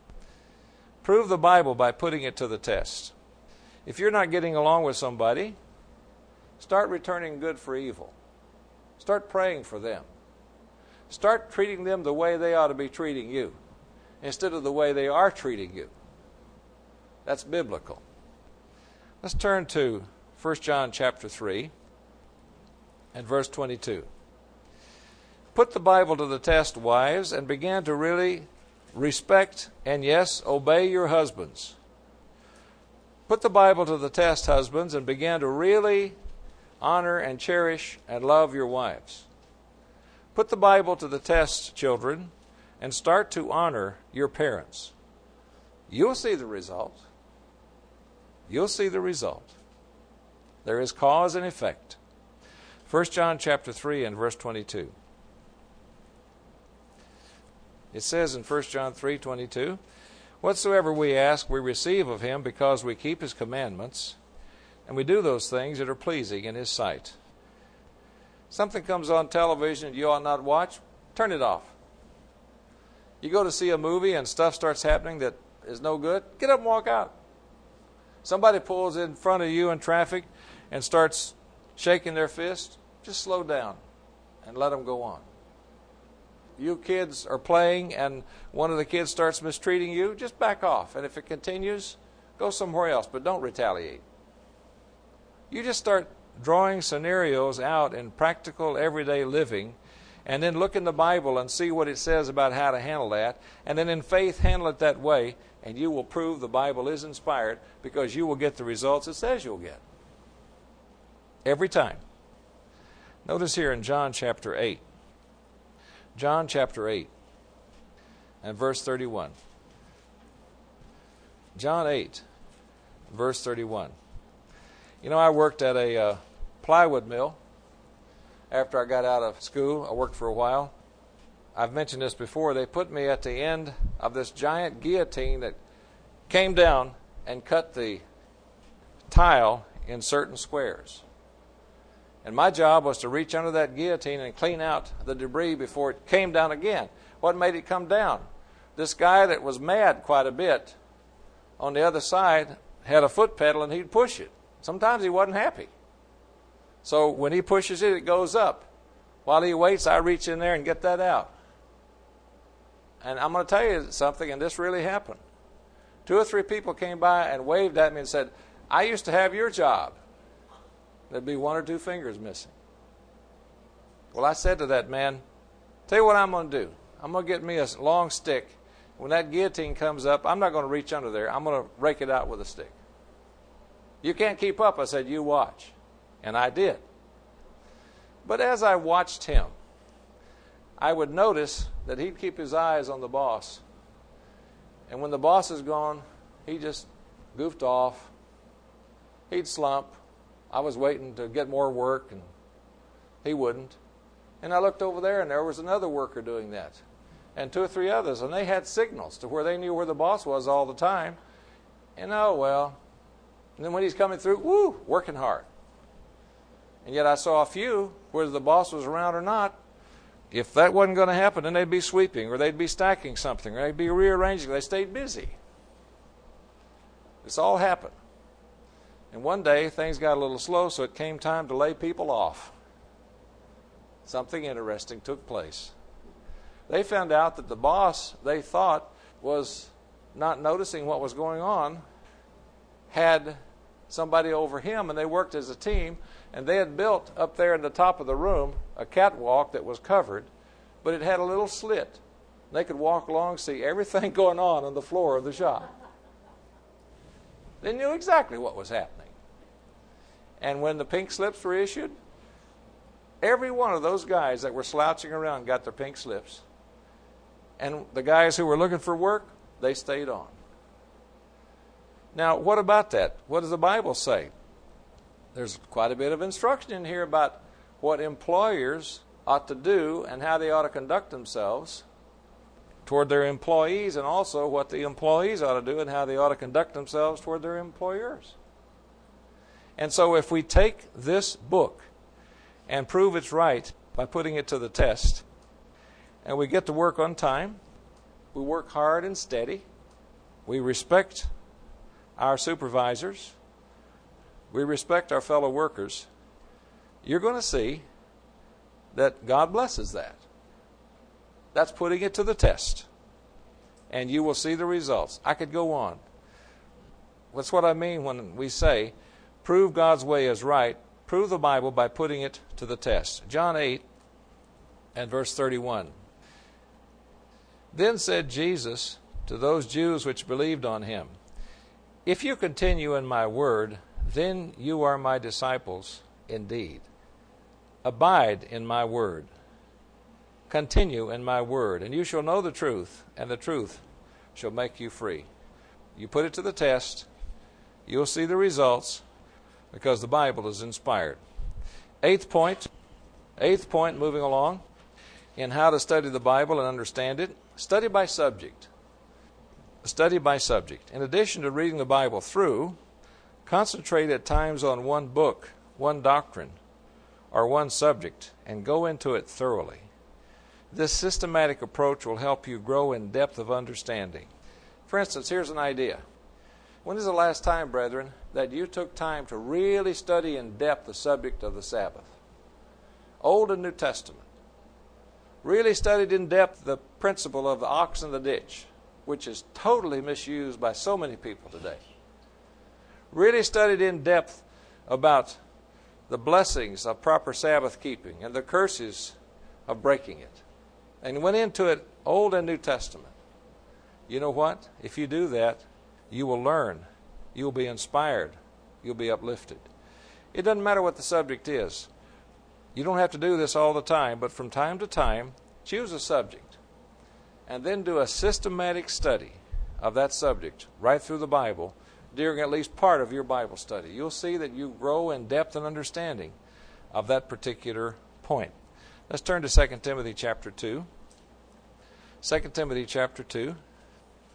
Prove the Bible by putting it to the test. If you're not getting along with somebody, start returning good for evil. Start praying for them. Start treating them the way they ought to be treating you instead of the way they are treating you. That's biblical. Let's turn to First John chapter three and verse twenty-two. Put the Bible to the test, wives, and begin to really respect and, yes, obey your husbands. Put the Bible to the test, husbands, and begin to really honor and cherish and love your wives. Put the Bible to the test, children, and start to honor your parents. You'll see the result. You'll see the result. There is cause and effect. First John chapter three and verse twenty-two. It says in First John three twenty-two, whatsoever we ask, we receive of him because we keep his commandments, and we do those things that are pleasing in his sight. Something comes on television you ought not watch, turn it off. You go to see a movie and stuff starts happening that is no good, get up and walk out. Somebody pulls in front of you in traffic and starts shaking their fist, just slow down and let them go on. You kids are playing and one of the kids starts mistreating you, just back off. And if it continues, go somewhere else, but don't retaliate. You just start drawing scenarios out in practical everyday living, and then look in the Bible and see what it says about how to handle that, and then in faith handle it that way, and you will prove the Bible is inspired because you will get the results it says you'll get. Every time. Notice here in John chapter eight. John chapter eight and verse thirty-one. John eight, verse thirty-one. You know, I worked at a uh, plywood mill after I got out of school. I worked for a while. I've mentioned this before. They put me at the end of this giant guillotine that came down and cut the tile in certain squares. And my job was to reach under that guillotine and clean out the debris before it came down again. What made it come down? This guy that was mad quite a bit on the other side had a foot pedal and he'd push it. Sometimes he wasn't happy. So when he pushes it, it goes up. While he waits, I reach in there and get that out. And I'm going to tell you something, and this really happened. Two or three people came by and waved at me and said, I used to have your job. There'd be one or two fingers missing. Well, I said to that man, tell you what I'm going to do. I'm going to get me a long stick. When that guillotine comes up, I'm not going to reach under there. I'm going to rake it out with a stick. You can't keep up. I said, you watch. And I did. But as I watched him, I would notice that he'd keep his eyes on the boss. And when the boss is gone, he just goofed off. He'd slump. I was waiting to get more work, and he wouldn't. And I looked over there, and there was another worker doing that, and two or three others, and they had signals to where they knew where the boss was all the time. And oh, well. And then when he's coming through, woo, working hard. And yet I saw a few, whether the boss was around or not, if that wasn't going to happen, then they'd be sweeping, or they'd be stacking something, or they'd be rearranging. They stayed busy. This all happened. And one day, things got a little slow, so it came time to lay people off. Something interesting took place. They found out that the boss, they thought, was not noticing what was going on, had somebody over him, and they worked as a team, and they had built up there in the top of the room a catwalk that was covered, but it had a little slit. They could walk along, see everything going on on the floor of the shop. They knew exactly what was happening. And when the pink slips were issued, every one of those guys that were slouching around got their pink slips. And the guys who were looking for work, they stayed on. Now, what about that? What does the Bible say? There's quite a bit of instruction in here about what employers ought to do and how they ought to conduct themselves toward their employees, and also what the employees ought to do and how they ought to conduct themselves toward their employers. And so if we take this book and prove it's right by putting it to the test, and we get to work on time, we work hard and steady, we respect our supervisors, we respect our fellow workers, you're going to see that God blesses that. That's putting it to the test. And you will see the results. I could go on. That's what I mean when we say, prove God's way is right. Prove the Bible by putting it to the test. John eight and verse thirty-one. Then said Jesus to those Jews which believed on him, if you continue in my word, then you are my disciples indeed. Abide in my word. Continue in my word, and you shall know the truth, and the truth shall make you free. You put it to the test, you'll see the results, because the Bible is inspired. Eighth point, eighth point moving along, in how to study the Bible and understand it, study by subject. Study by subject. In addition to reading the Bible through, concentrate at times on one book, one doctrine, or one subject, and go into it thoroughly. This systematic approach will help you grow in depth of understanding. For instance, here's an idea. When is the last time, brethren, that you took time to really study in depth the subject of the Sabbath? Old and New Testament. Really studied in depth the principle of the ox in the ditch, which is totally misused by so many people today. Really studied in depth about the blessings of proper Sabbath keeping and the curses of breaking it. And went into it, Old and New Testament. You know what? If you do that, you will learn. You will be inspired. You'll be uplifted. It doesn't matter what the subject is. You don't have to do this all the time, but from time to time, choose a subject and then do a systematic study of that subject right through the Bible during at least part of your Bible study. You'll see that you grow in depth and understanding of that particular point. Let's turn to Second Timothy chapter two. Second Timothy chapter two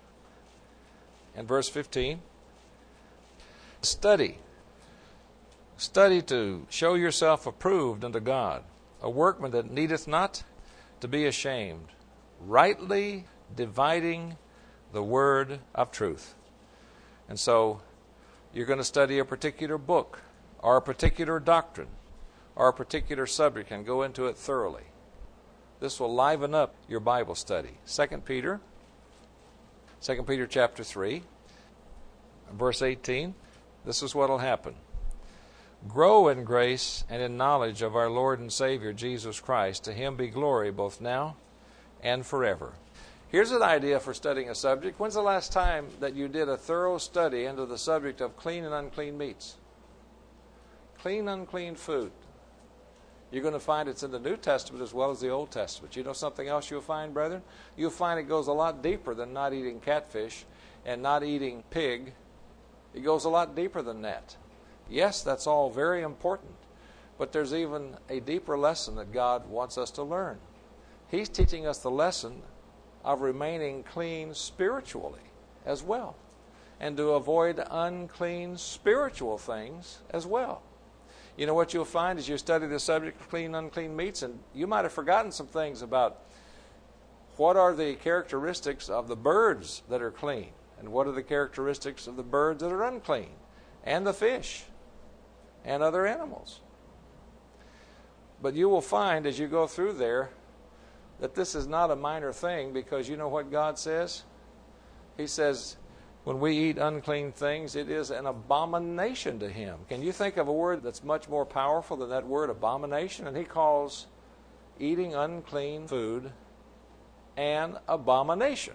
and verse fifteen. Study Study to show yourself approved unto God, a workman that needeth not to be ashamed, rightly dividing the word of truth. And so you're going to study a particular book or a particular doctrine or a particular subject and go into it thoroughly. This will liven up your Bible study. Second Peter, Second Peter chapter three, verse eighteen. This is what will happen. Grow in grace and in knowledge of our Lord and Savior Jesus Christ. To Him be glory both now and forever. Here's an idea for studying a subject. When's the last time that you did a thorough study into the subject of clean and unclean meats? Clean, unclean food. You're going to find it's in the New Testament as well as the Old Testament. You know something else you'll find, brethren? You'll find it goes a lot deeper than not eating catfish and not eating pig. It goes a lot deeper than that. Yes, that's all very important. But there's even a deeper lesson that God wants us to learn. He's teaching us the lesson of remaining clean spiritually as well, and to avoid unclean spiritual things as well. You know what you'll find as you study the subject of clean and unclean meats, and you might have forgotten some things about what are the characteristics of the birds that are clean, and what are the characteristics of the birds that are unclean, and the fish, and other animals. But you will find as you go through there that this is not a minor thing, because you know what God says? He says, when we eat unclean things, it is an abomination to Him. Can you think of a word that's much more powerful than that word abomination? And He calls eating unclean food an abomination.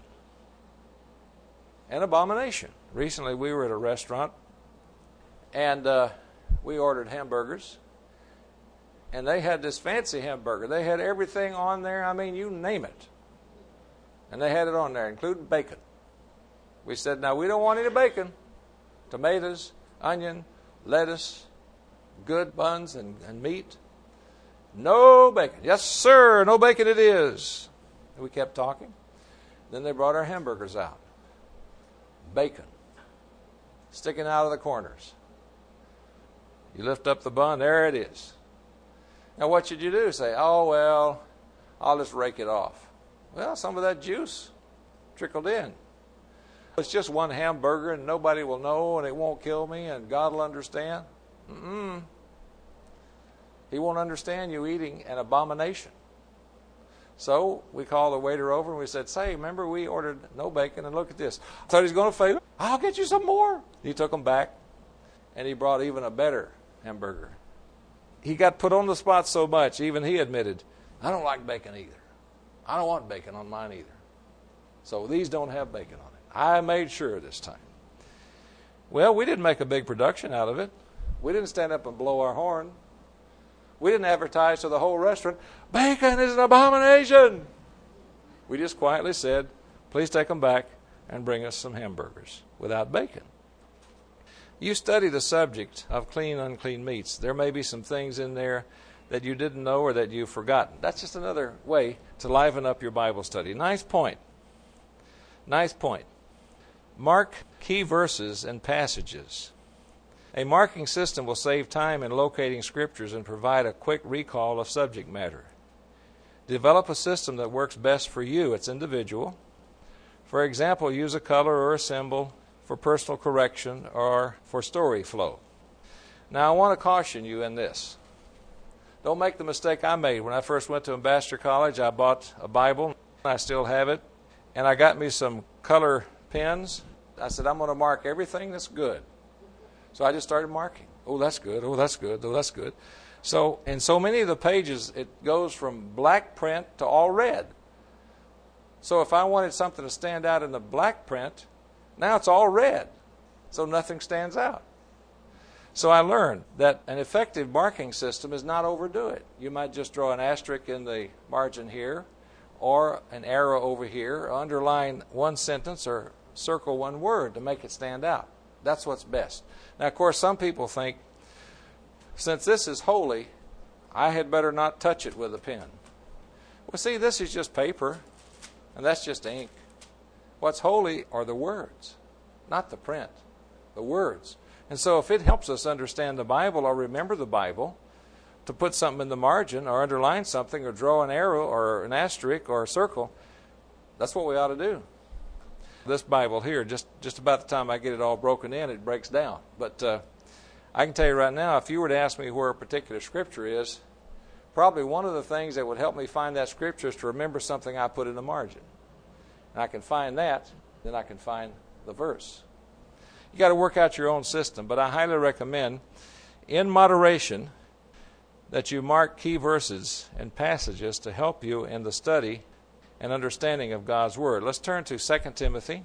An abomination. Recently we were at a restaurant, and uh, we ordered hamburgers. And they had this fancy hamburger. They had everything on there. I mean, you name it. And they had it on there, including bacon. We said, now, we don't want any bacon. Tomatoes, onion, lettuce, good buns and, and meat. No bacon. Yes, sir, no bacon it is. And we kept talking. Then they brought our hamburgers out. Bacon. Sticking out of the corners. You lift up the bun, there it is. Now, what should you do? Say, oh, well, I'll just rake it off. Well, some of that juice trickled in. It's just one hamburger, and nobody will know, and it won't kill me, and God will understand. Mm-mm. He won't understand you eating an abomination. So we called the waiter over, and we said, say, remember we ordered no bacon, and look at this. I thought he was going to fail. I'll get you some more. He took them back, and he brought even a better hamburger. He got put on the spot so much, even he admitted, I don't like bacon either. I don't want bacon on mine either. So these don't have bacon on it. I made sure this time. Well, we didn't make a big production out of it. We didn't stand up and blow our horn. We didn't advertise to the whole restaurant, bacon is an abomination. We just quietly said, please take them back and bring us some hamburgers without bacon. You study the subject of clean, unclean meats. There may be some things in there that you didn't know or that you've forgotten. That's just another way to liven up your Bible study. Nice point. Nice point. Mark key verses and passages. A marking system will save time in locating scriptures and provide a quick recall of subject matter. Develop a system that works best for you. It's individual. For example, use a color or a symbol for personal correction or for story flow. Now, I want to caution you in this. Don't make the mistake I made. When I first went to Ambassador College, I bought a Bible. I still have it. And I got me some color pens. I said, I'm going to mark everything that's good. So I just started marking. Oh, that's good. Oh, that's good. Oh, that's good. So in so many of the pages, it goes from black print to all red. So if I wanted something to stand out in the black print, now it's all red. So nothing stands out. So I learned that an effective marking system is not overdo it. You might just draw an asterisk in the margin here, or an arrow over here, or underline one sentence, or circle one word to make it stand out. That's what's best. Now, of course, some people think, since this is holy, I had better not touch it with a pen. Well, see, this is just paper, and that's just ink. What's holy are the words, not the print, the words. And so if it helps us understand the Bible or remember the Bible, to put something in the margin or underline something or draw an arrow or an asterisk or a circle, that's what we ought to do. This Bible here, just, just about the time I get it all broken in, it breaks down. But uh, I can tell you right now, if you were to ask me where a particular scripture is, probably one of the things that would help me find that scripture is to remember something I put in the margin. And I can find that, then I can find the verse. You got to work out your own system, but I highly recommend, in moderation, that you mark key verses and passages to help you in the study and understanding of God's Word. Let's turn to Second Timothy.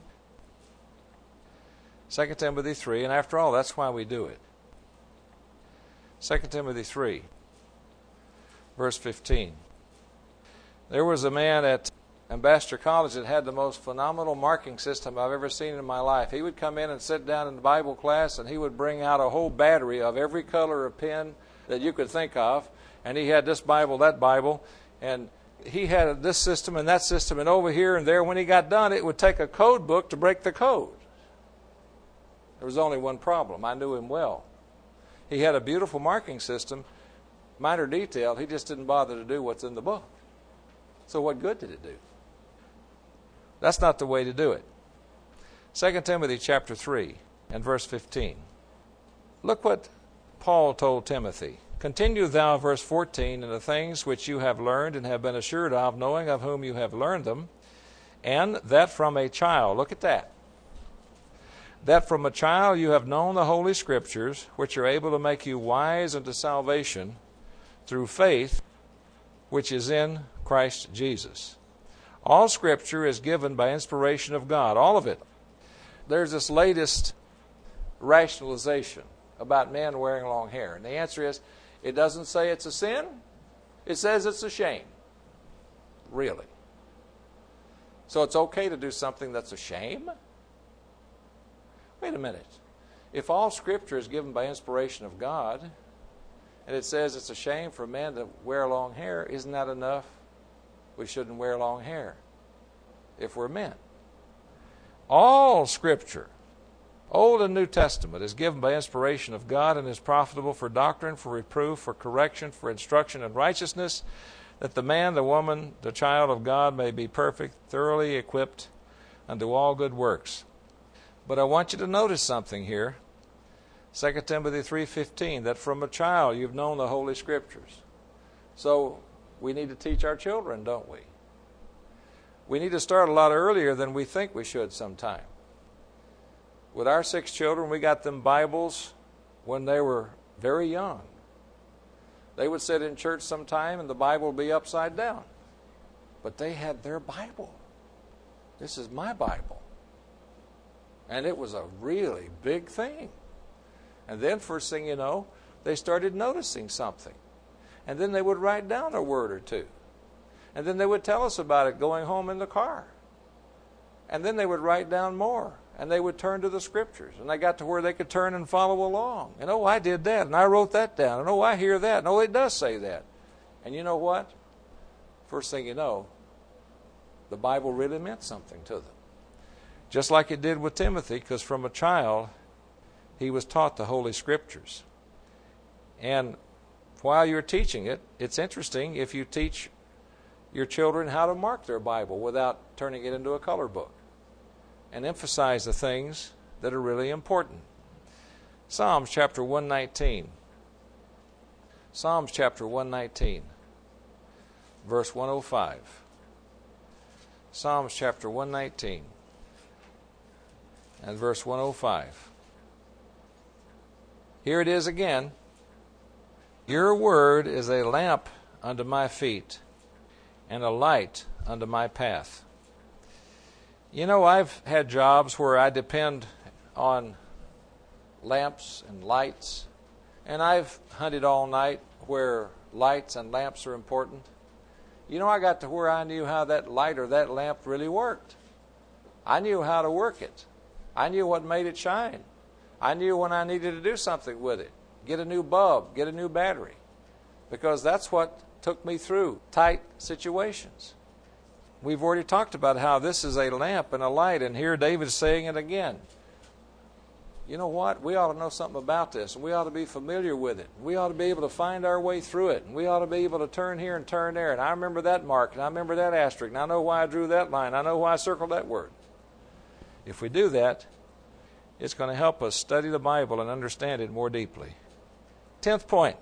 Second Timothy three, and after all, that's why we do it. Second Timothy three, verse fifteen. There was a man at Ambassador College that had the most phenomenal marking system I've ever seen in my life. He would come in and sit down in the Bible class, and he would bring out a whole battery of every color of pen that you could think of. And he had this Bible, that Bible, and he had this system and that system, and over here and there. When he got done, it would take a code book to break the code. There was only one problem. I knew him well. He had a beautiful marking system, minor detail. He just didn't bother to do what's in the book. So what good did it do? That's not the way to do it. Second Timothy chapter three and verse fifteen. Look what Paul told Timothy. Continue thou, verse fourteen, in the things which you have learned and have been assured of, knowing of whom you have learned them, and that from a child. Look at that. That from a child you have known the Holy Scriptures, which are able to make you wise unto salvation through faith, which is in Christ Jesus. All Scripture is given by inspiration of God, all of it. There's this latest rationalization about men wearing long hair. And the answer is, it doesn't say it's a sin. It says it's a shame. Really. So it's okay to do something that's a shame? Wait a minute. If all Scripture is given by inspiration of God, and it says it's a shame for men to wear long hair, isn't that enough? We shouldn't wear long hair if we're men. All Scripture, Old and New Testament, is given by inspiration of God and is profitable for doctrine, for reproof, for correction, for instruction in righteousness, that the man, the woman, the child of God may be perfect, thoroughly equipped unto all good works. But I want you to notice something here. Second Timothy three fifteen, that from a child you've known the Holy Scriptures. So we need to teach our children, don't we? We need to start a lot earlier than we think we should sometime. With our six children, we got them Bibles when they were very young. They would sit in church sometime and the Bible would be upside down. But they had their Bible. This is my Bible. And it was a really big thing. And then first thing you know, they started noticing something. And then they would write down a word or two. And then they would tell us about it going home in the car. And then they would write down more. And they would turn to the Scriptures. And they got to where they could turn and follow along. And oh, I did that. And I wrote that down. And oh, I hear that. And oh, it does say that. And you know what? First thing you know, the Bible really meant something to them. Just like it did with Timothy, because from a child, he was taught the Holy Scriptures. And while you're teaching it, it's interesting if you teach your children how to mark their Bible without turning it into a color book, and emphasize the things that are really important. Psalms chapter one nineteen. Psalms chapter one nineteen, verse one oh five. Psalms chapter one nineteen and verse one oh five. Here it is again. Your word is a lamp unto my feet and a light unto my path. You know, I've had jobs where I depend on lamps and lights, and I've hunted all night where lights and lamps are important. You know, I got to where I knew how that light or that lamp really worked. I knew how to work it. I knew what made it shine. I knew when I needed to do something with it. Get a new bulb, get a new battery. Because that's what took me through tight situations. We've already talked about how this is a lamp and a light, and here David's saying it again. you know what? We ought to know something about this, and we ought to be familiar with it. We ought to be able to find our way through it, and we ought to be able to turn here and turn there. And I remember that mark, and I remember that asterisk, and I know why I drew that line. I know why I circled that word. If we do that, it's going to help us study the Bible and understand it more deeply. Tenth point.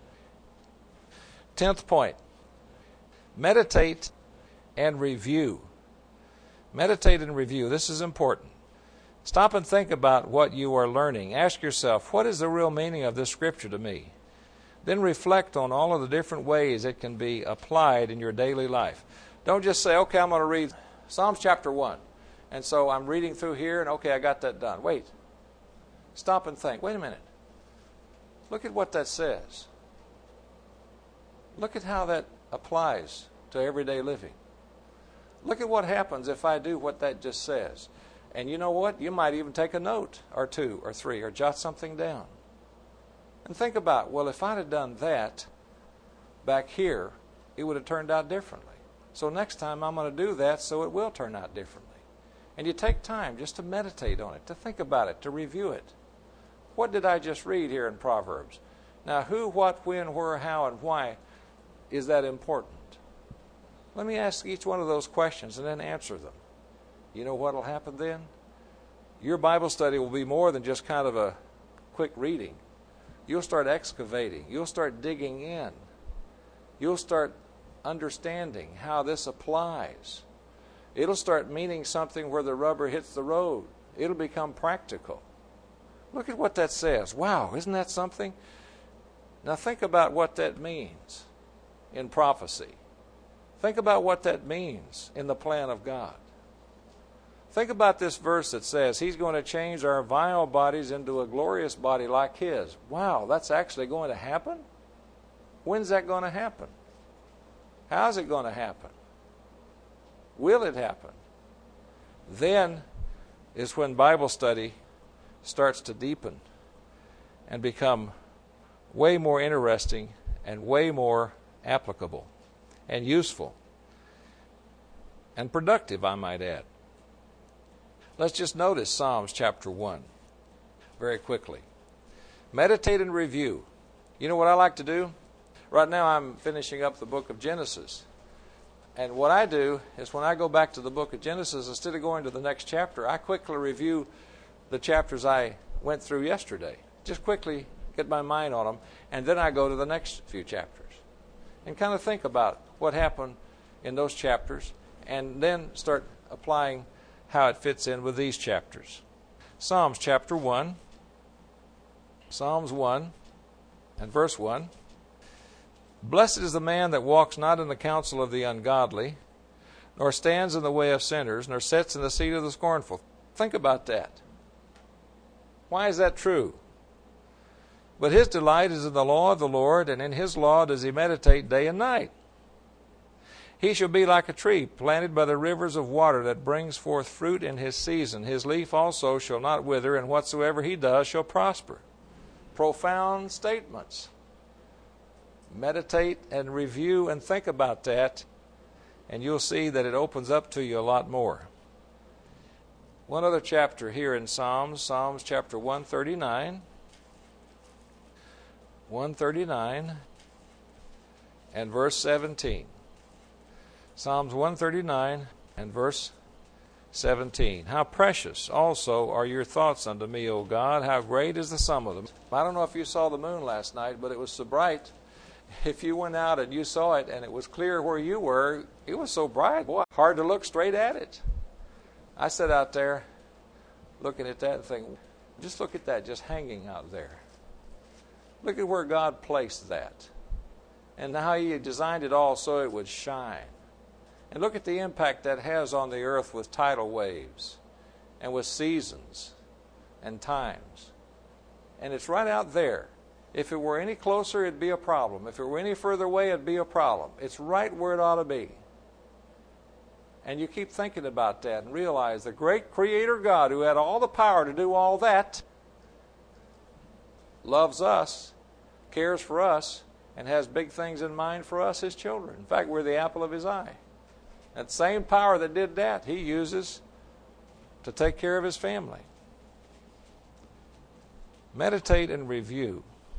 Tenth point. Meditate and review. Meditate and review. This is important. Stop and think about what you are learning. Ask yourself, what is the real meaning of this scripture to me? Then reflect on all of the different ways it can be applied in your daily life. Don't just say, okay, I'm going to read Psalms chapter one. And so I'm reading through here, and okay, I got that done. Wait. Stop and think. Wait a minute. Look at what that says. Look at how that applies to everyday living. Look at what happens if I do what that just says. And you know what? You might even take a note or two or three or jot something down. And think about, well, if I'd have done that back here, it would have turned out differently. So next time I'm going to do that so it will turn out differently. And you take time just to meditate on it, to think about it, to review it. What did I just read here in Proverbs? Now, who, what, when, where, how, and why is that important? Let me ask each one of those questions and then answer them. You know what will happen then? Your Bible study will be more than just kind of a quick reading. You'll start excavating. You'll start digging in. You'll start understanding how this applies. It'll start meaning something where the rubber hits the road. It'll become practical. Look at what that says. Wow, isn't that something? Now think about what that means in prophecy. Think about what that means in the plan of God. Think about this verse that says He's going to change our vile bodies into a glorious body like His. Wow, that's actually going to happen? When's that going to happen? How's it going to happen? Will it happen? Then is when Bible study starts to deepen and become way more interesting and way more applicable and useful and productive, I might add. Let's just notice Psalms chapter one very quickly. Meditate and review. You know what I like to do? Right now I'm finishing up the book of Genesis. And what I do is when I go back to the book of Genesis, instead of going to the next chapter, I quickly review the chapters I went through yesterday. Just quickly get my mind on them, and then I go to the next few chapters. And kind of think about what happened in those chapters, and then start applying how it fits in with these chapters. Psalms chapter one. Psalms one and verse one. Blessed is the man that walks not in the counsel of the ungodly, nor stands in the way of sinners, nor sits in the seat of the scornful. Think about that. Why is that true? But his delight is in the law of the Lord, and in his law does he meditate day and night. He shall be like a tree planted by the rivers of water that brings forth fruit in his season. His leaf also shall not wither, and whatsoever he does shall prosper. Profound statements. Meditate and review and think about that, and you'll see that it opens up to you a lot more. One other chapter here in Psalms, Psalms chapter one thirty-nine. one thirty-nine and verse seventeen. Psalms one thirty-nine and verse seventeen. How precious also are your thoughts unto me, O God. How great is the sum of them. I don't know if you saw the moon last night, but it was so bright. If you went out and you saw it and it was clear where you were, it was so bright, boy, hard to look straight at it. I sat out there looking at that and thinking, just look at that just hanging out there. Look at where God placed that and how He designed it all so it would shine. And look at the impact that has on the earth with tidal waves and with seasons and times. And it's right out there. If it were any closer, it'd be a problem. If it were any further away, it'd be a problem. It's right where it ought to be. And you keep thinking about that and realize the great Creator God who had all the power to do all that loves us, cares for us, and has big things in mind for us, His children. In fact, we're the apple of His eye. That same power that did that, He uses to take care of His family. Meditate and review.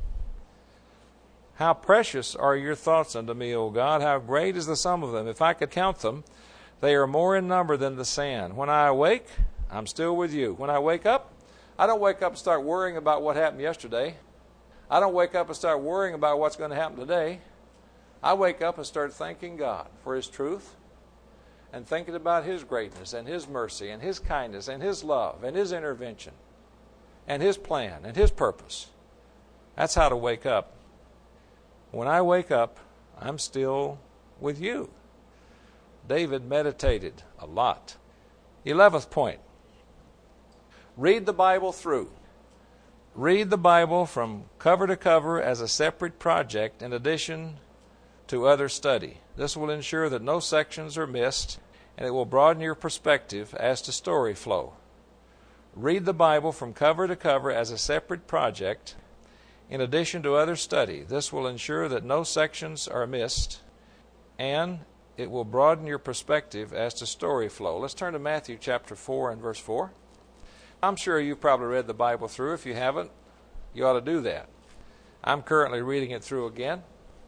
How precious are your thoughts unto me, O God. How great is the sum of them. If I could count them, they are more in number than the sand. When I awake, I'm still with you. When I wake up, I don't wake up and start worrying about what happened yesterday. I don't wake up and start worrying about what's going to happen today. I wake up and start thanking God for His truth and thinking about His greatness and His mercy and His kindness and His love and His intervention and His plan and His purpose. That's how to wake up. When I wake up, I'm still with you. David meditated a lot. Eleventh point. Read the Bible through. Read the Bible from cover to cover as a separate project in addition to other study. This will ensure that no sections are missed, and it will broaden your perspective as to story flow. Read the Bible from cover to cover as a separate project in addition to other study. This will ensure that no sections are missed, and it will broaden your perspective as to story flow. Let's turn to Matthew chapter four and verse four. I'm sure you've probably read the Bible through. If you haven't, you ought to do that. I'm currently reading it through again.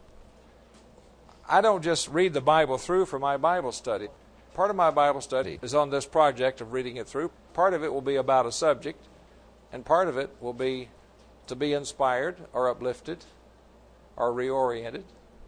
I don't just read the Bible through for my Bible study. Part of my Bible study is on this project of reading it through. Part of it will be about a subject, and part of it will be to be inspired or uplifted or reoriented.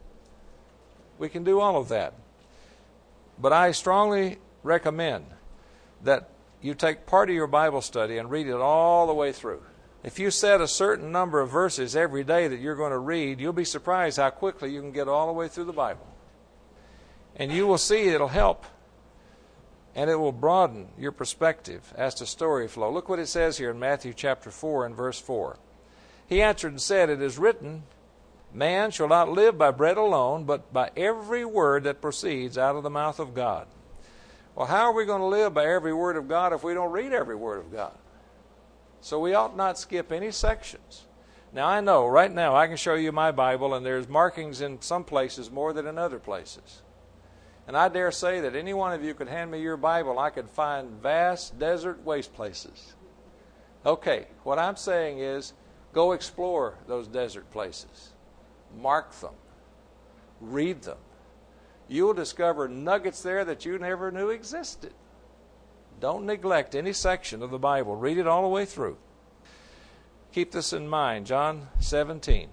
We can do all of that. But I strongly recommend that you take part of your Bible study and read it all the way through. If you set a certain number of verses every day that you're going to read, you'll be surprised how quickly you can get all the way through the Bible. And you will see it'll help, and it will broaden your perspective as to story flow. Look what it says here in Matthew chapter four and verse four. He answered and said, "It is written, man shall not live by bread alone, but by every word that proceeds out of the mouth of God." Well, how are we going to live by every word of God if we don't read every word of God? So we ought not skip any sections. Now, I know right now I can show you my Bible, and there's markings in some places more than in other places. And I dare say that any one of you could hand me your Bible, I could find vast desert waste places. Okay, what I'm saying is go explore those desert places. Mark them. Read them. You'll discover nuggets there that you never knew existed. Don't neglect any section of the Bible. Read it all the way through. Keep this in mind. John seventeen.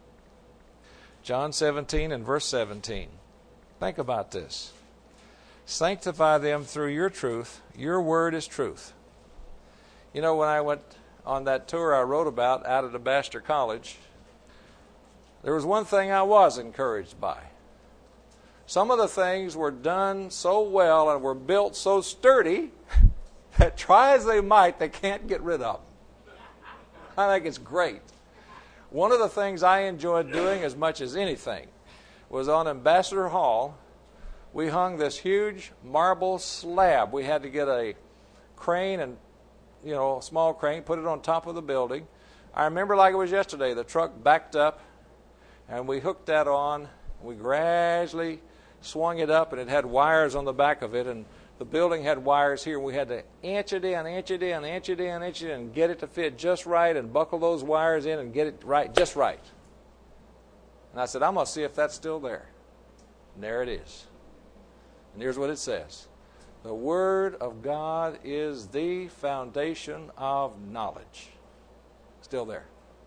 John seventeen and verse seventeen. Think about this. Sanctify them through your truth. Your word is truth. You know, when I went on that tour I wrote about out at Ambassador College, there was one thing I was encouraged by. Some of the things were done so well and were built so sturdy that try as they might, they can't get rid of them. I think it's great. One of the things I enjoyed doing as much as anything was on Ambassador Hall. We hung this huge marble slab. We had to get a crane and, you know, a small crane, put it on top of the building. I remember like it was yesterday. The truck backed up, and we hooked that on. We gradually swung it up, and it had wires on the back of it, and the building had wires here. We had to inch it in, inch it in, inch it in, inch it in, and get it to fit just right, and buckle those wires in and get it right, just right. And I said, I'm going to see if that's still there. And there it is. And here's what it says. The Word of God is the foundation of knowledge. Still there.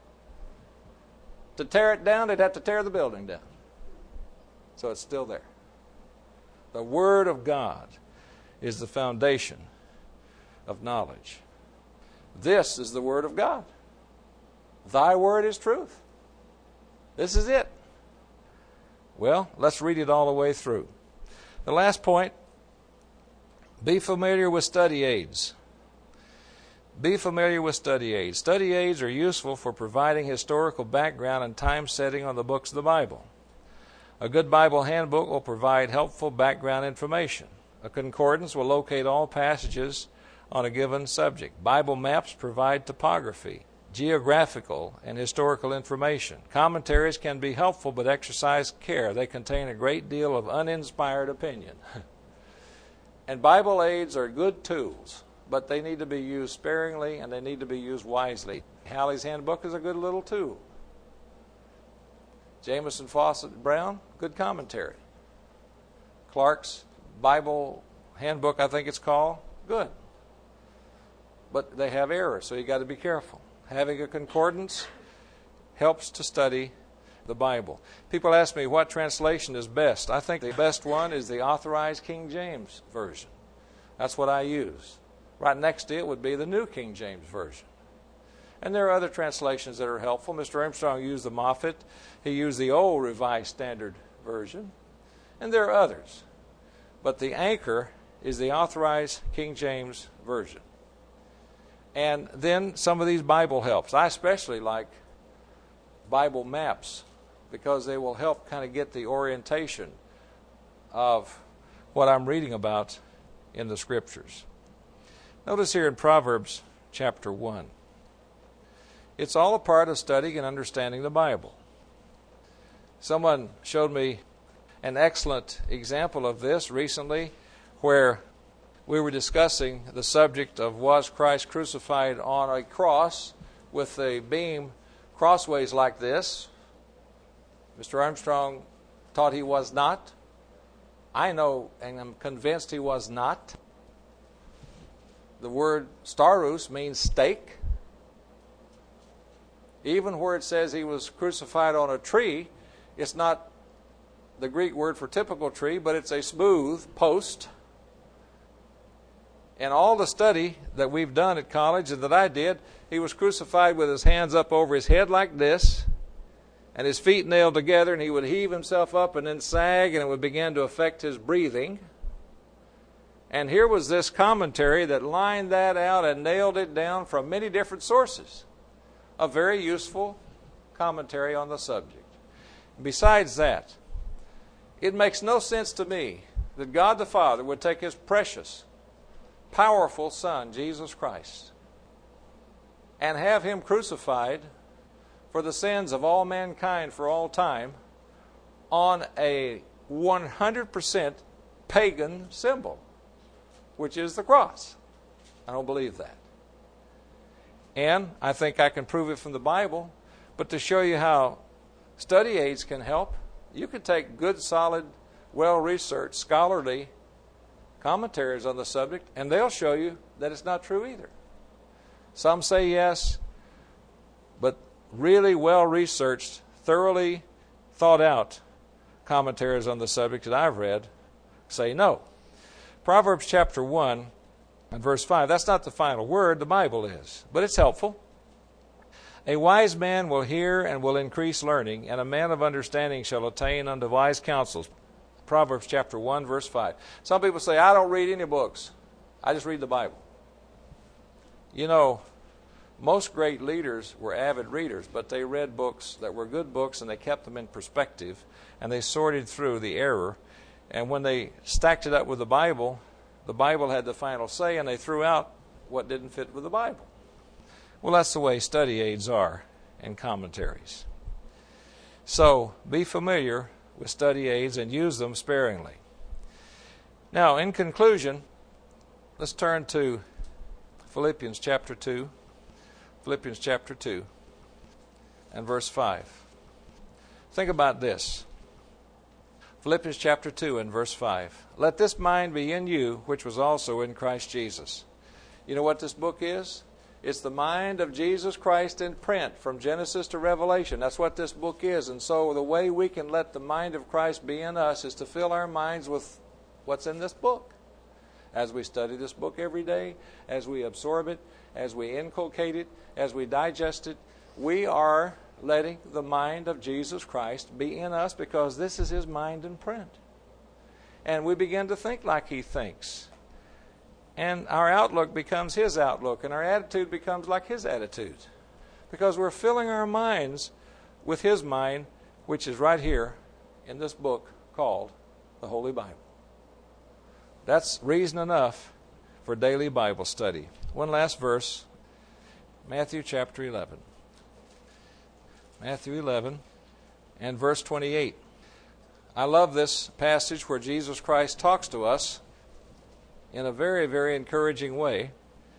To tear it down, they'd have to tear the building down. So it's still there. The Word of God is the foundation of knowledge. This is the Word of God. Thy word is truth. This is it. Well, let's read it all the way through. The last point, be familiar with study aids. Be familiar with study aids. Study aids are useful for providing historical background and time setting on the books of the Bible. A good Bible handbook will provide helpful background information. A concordance will locate all passages on a given subject. Bible maps provide topography, geographical, and historical information. Commentaries can be helpful, but exercise care. They contain a great deal of uninspired opinion. And Bible aids are good tools, but they need to be used sparingly and they need to be used wisely. Halley's Handbook is a good little tool. Jamieson Fawcett Brown, good commentary. Clark's Bible Handbook, I think it's called, good. But they have errors, so you got to be careful. Having a concordance helps to study the Bible. People ask me what translation is best. I think the best one is the Authorized King James Version. That's what I use. Right next to it would be the New King James Version. And there are other translations that are helpful. Mister Armstrong used the Moffat. He used the old Revised Standard Version. And there are others. But the anchor is the Authorized King James Version. And then some of these Bible helps. I especially like Bible maps because they will help kind of get the orientation of what I'm reading about in the Scriptures. Notice here in Proverbs chapter one. It's all a part of studying and understanding the Bible. Someone showed me an excellent example of this recently where we were discussing the subject of was Christ crucified on a cross with a beam crossways like this. Mister Armstrong taught he was not. I know and I'm convinced he was not. The word starus means stake. Even where it says he was crucified on a tree, it's not the Greek word for typical tree, but it's a smooth post. And all the study that we've done at college and that I did, he was crucified with his hands up over his head like this, and his feet nailed together, and he would heave himself up and then sag, and it would begin to affect his breathing. And here was this commentary that lined that out and nailed it down from many different sources. A very useful commentary on the subject. Besides that, it makes no sense to me that God the Father would take His precious, powerful Son, Jesus Christ, and have Him crucified for the sins of all mankind for all time on a one hundred percent pagan symbol, which is the cross. I don't believe that. And I think I can prove it from the Bible. But to show you how study aids can help, you can take good, solid, well-researched, scholarly commentaries on the subject, and they'll show you that it's not true either. Some say yes, but really well-researched, thoroughly thought-out commentaries on the subject that I've read say no. Proverbs chapter one and verse five, that's not the final word, the Bible is, but it's helpful. A wise man will hear and will increase learning, and a man of understanding shall attain unto wise counsels. Proverbs chapter one, verse five. Some people say, I don't read any books. I just read the Bible. You know, most great leaders were avid readers, but they read books that were good books, and they kept them in perspective, and they sorted through the error. And when they stacked it up with the Bible, the Bible had the final say, and they threw out what didn't fit with the Bible. Well, that's the way study aids are and commentaries. So be familiar with study aids and use them sparingly. Now, in conclusion, let's turn to Philippians chapter two. Philippians chapter two and verse five. Think about this. Philippians chapter two and verse five. Let this mind be in you, which was also in Christ Jesus. You know what this book is? It's the mind of Jesus Christ in print from Genesis to Revelation. That's what this book is. And so the way we can let the mind of Christ be in us is to fill our minds with what's in this book. As we study this book every day, as we absorb it, as we inculcate it, as we digest it, we are letting the mind of Jesus Christ be in us because this is His mind in print. And we begin to think like He thinks. And our outlook becomes His outlook, and our attitude becomes like His attitude. Because we're filling our minds with His mind, which is right here in this book called the Holy Bible. That's reason enough for daily Bible study. One last verse, Matthew chapter eleven. Matthew eleven and verse twenty-eight. I love this passage where Jesus Christ talks to us in a very, very encouraging way.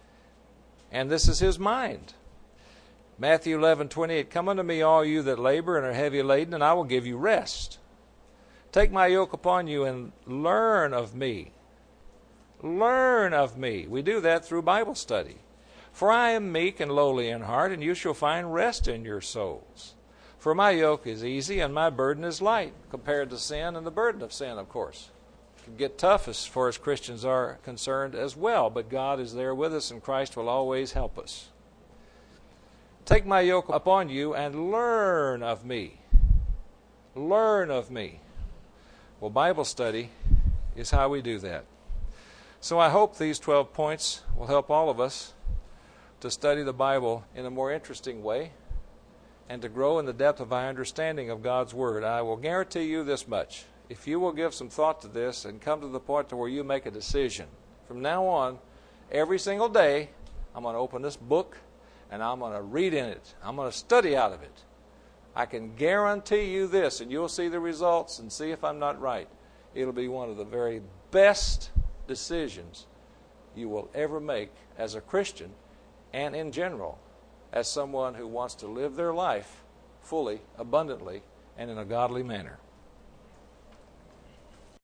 And this is His mind. Matthew eleven twenty-eight, come unto me, all you that labor and are heavy laden, and I will give you rest. Take my yoke upon you and learn of me. Learn of me. We do that through Bible study. For I am meek and lowly in heart, and you shall find rest in your souls. For my yoke is easy and my burden is light, compared to sin and the burden of sin, of course. It can get tough as far as Christians are concerned as well, but God is there with us, and Christ will always help us. Take my yoke upon you and learn of me. Learn of me. Well, Bible study is how we do that. So I hope these twelve points will help all of us to study the Bible in a more interesting way and to grow in the depth of our understanding of God's Word. I will guarantee you this much. If you will give some thought to this and come to the point to where you make a decision, from now on, every single day, I'm going to open this book and I'm going to read in it. I'm going to study out of it. I can guarantee you this, and you'll see the results and see if I'm not right. It'll be one of the very best decisions you will ever make as a Christian and in general as someone who wants to live their life fully, abundantly, and in a godly manner.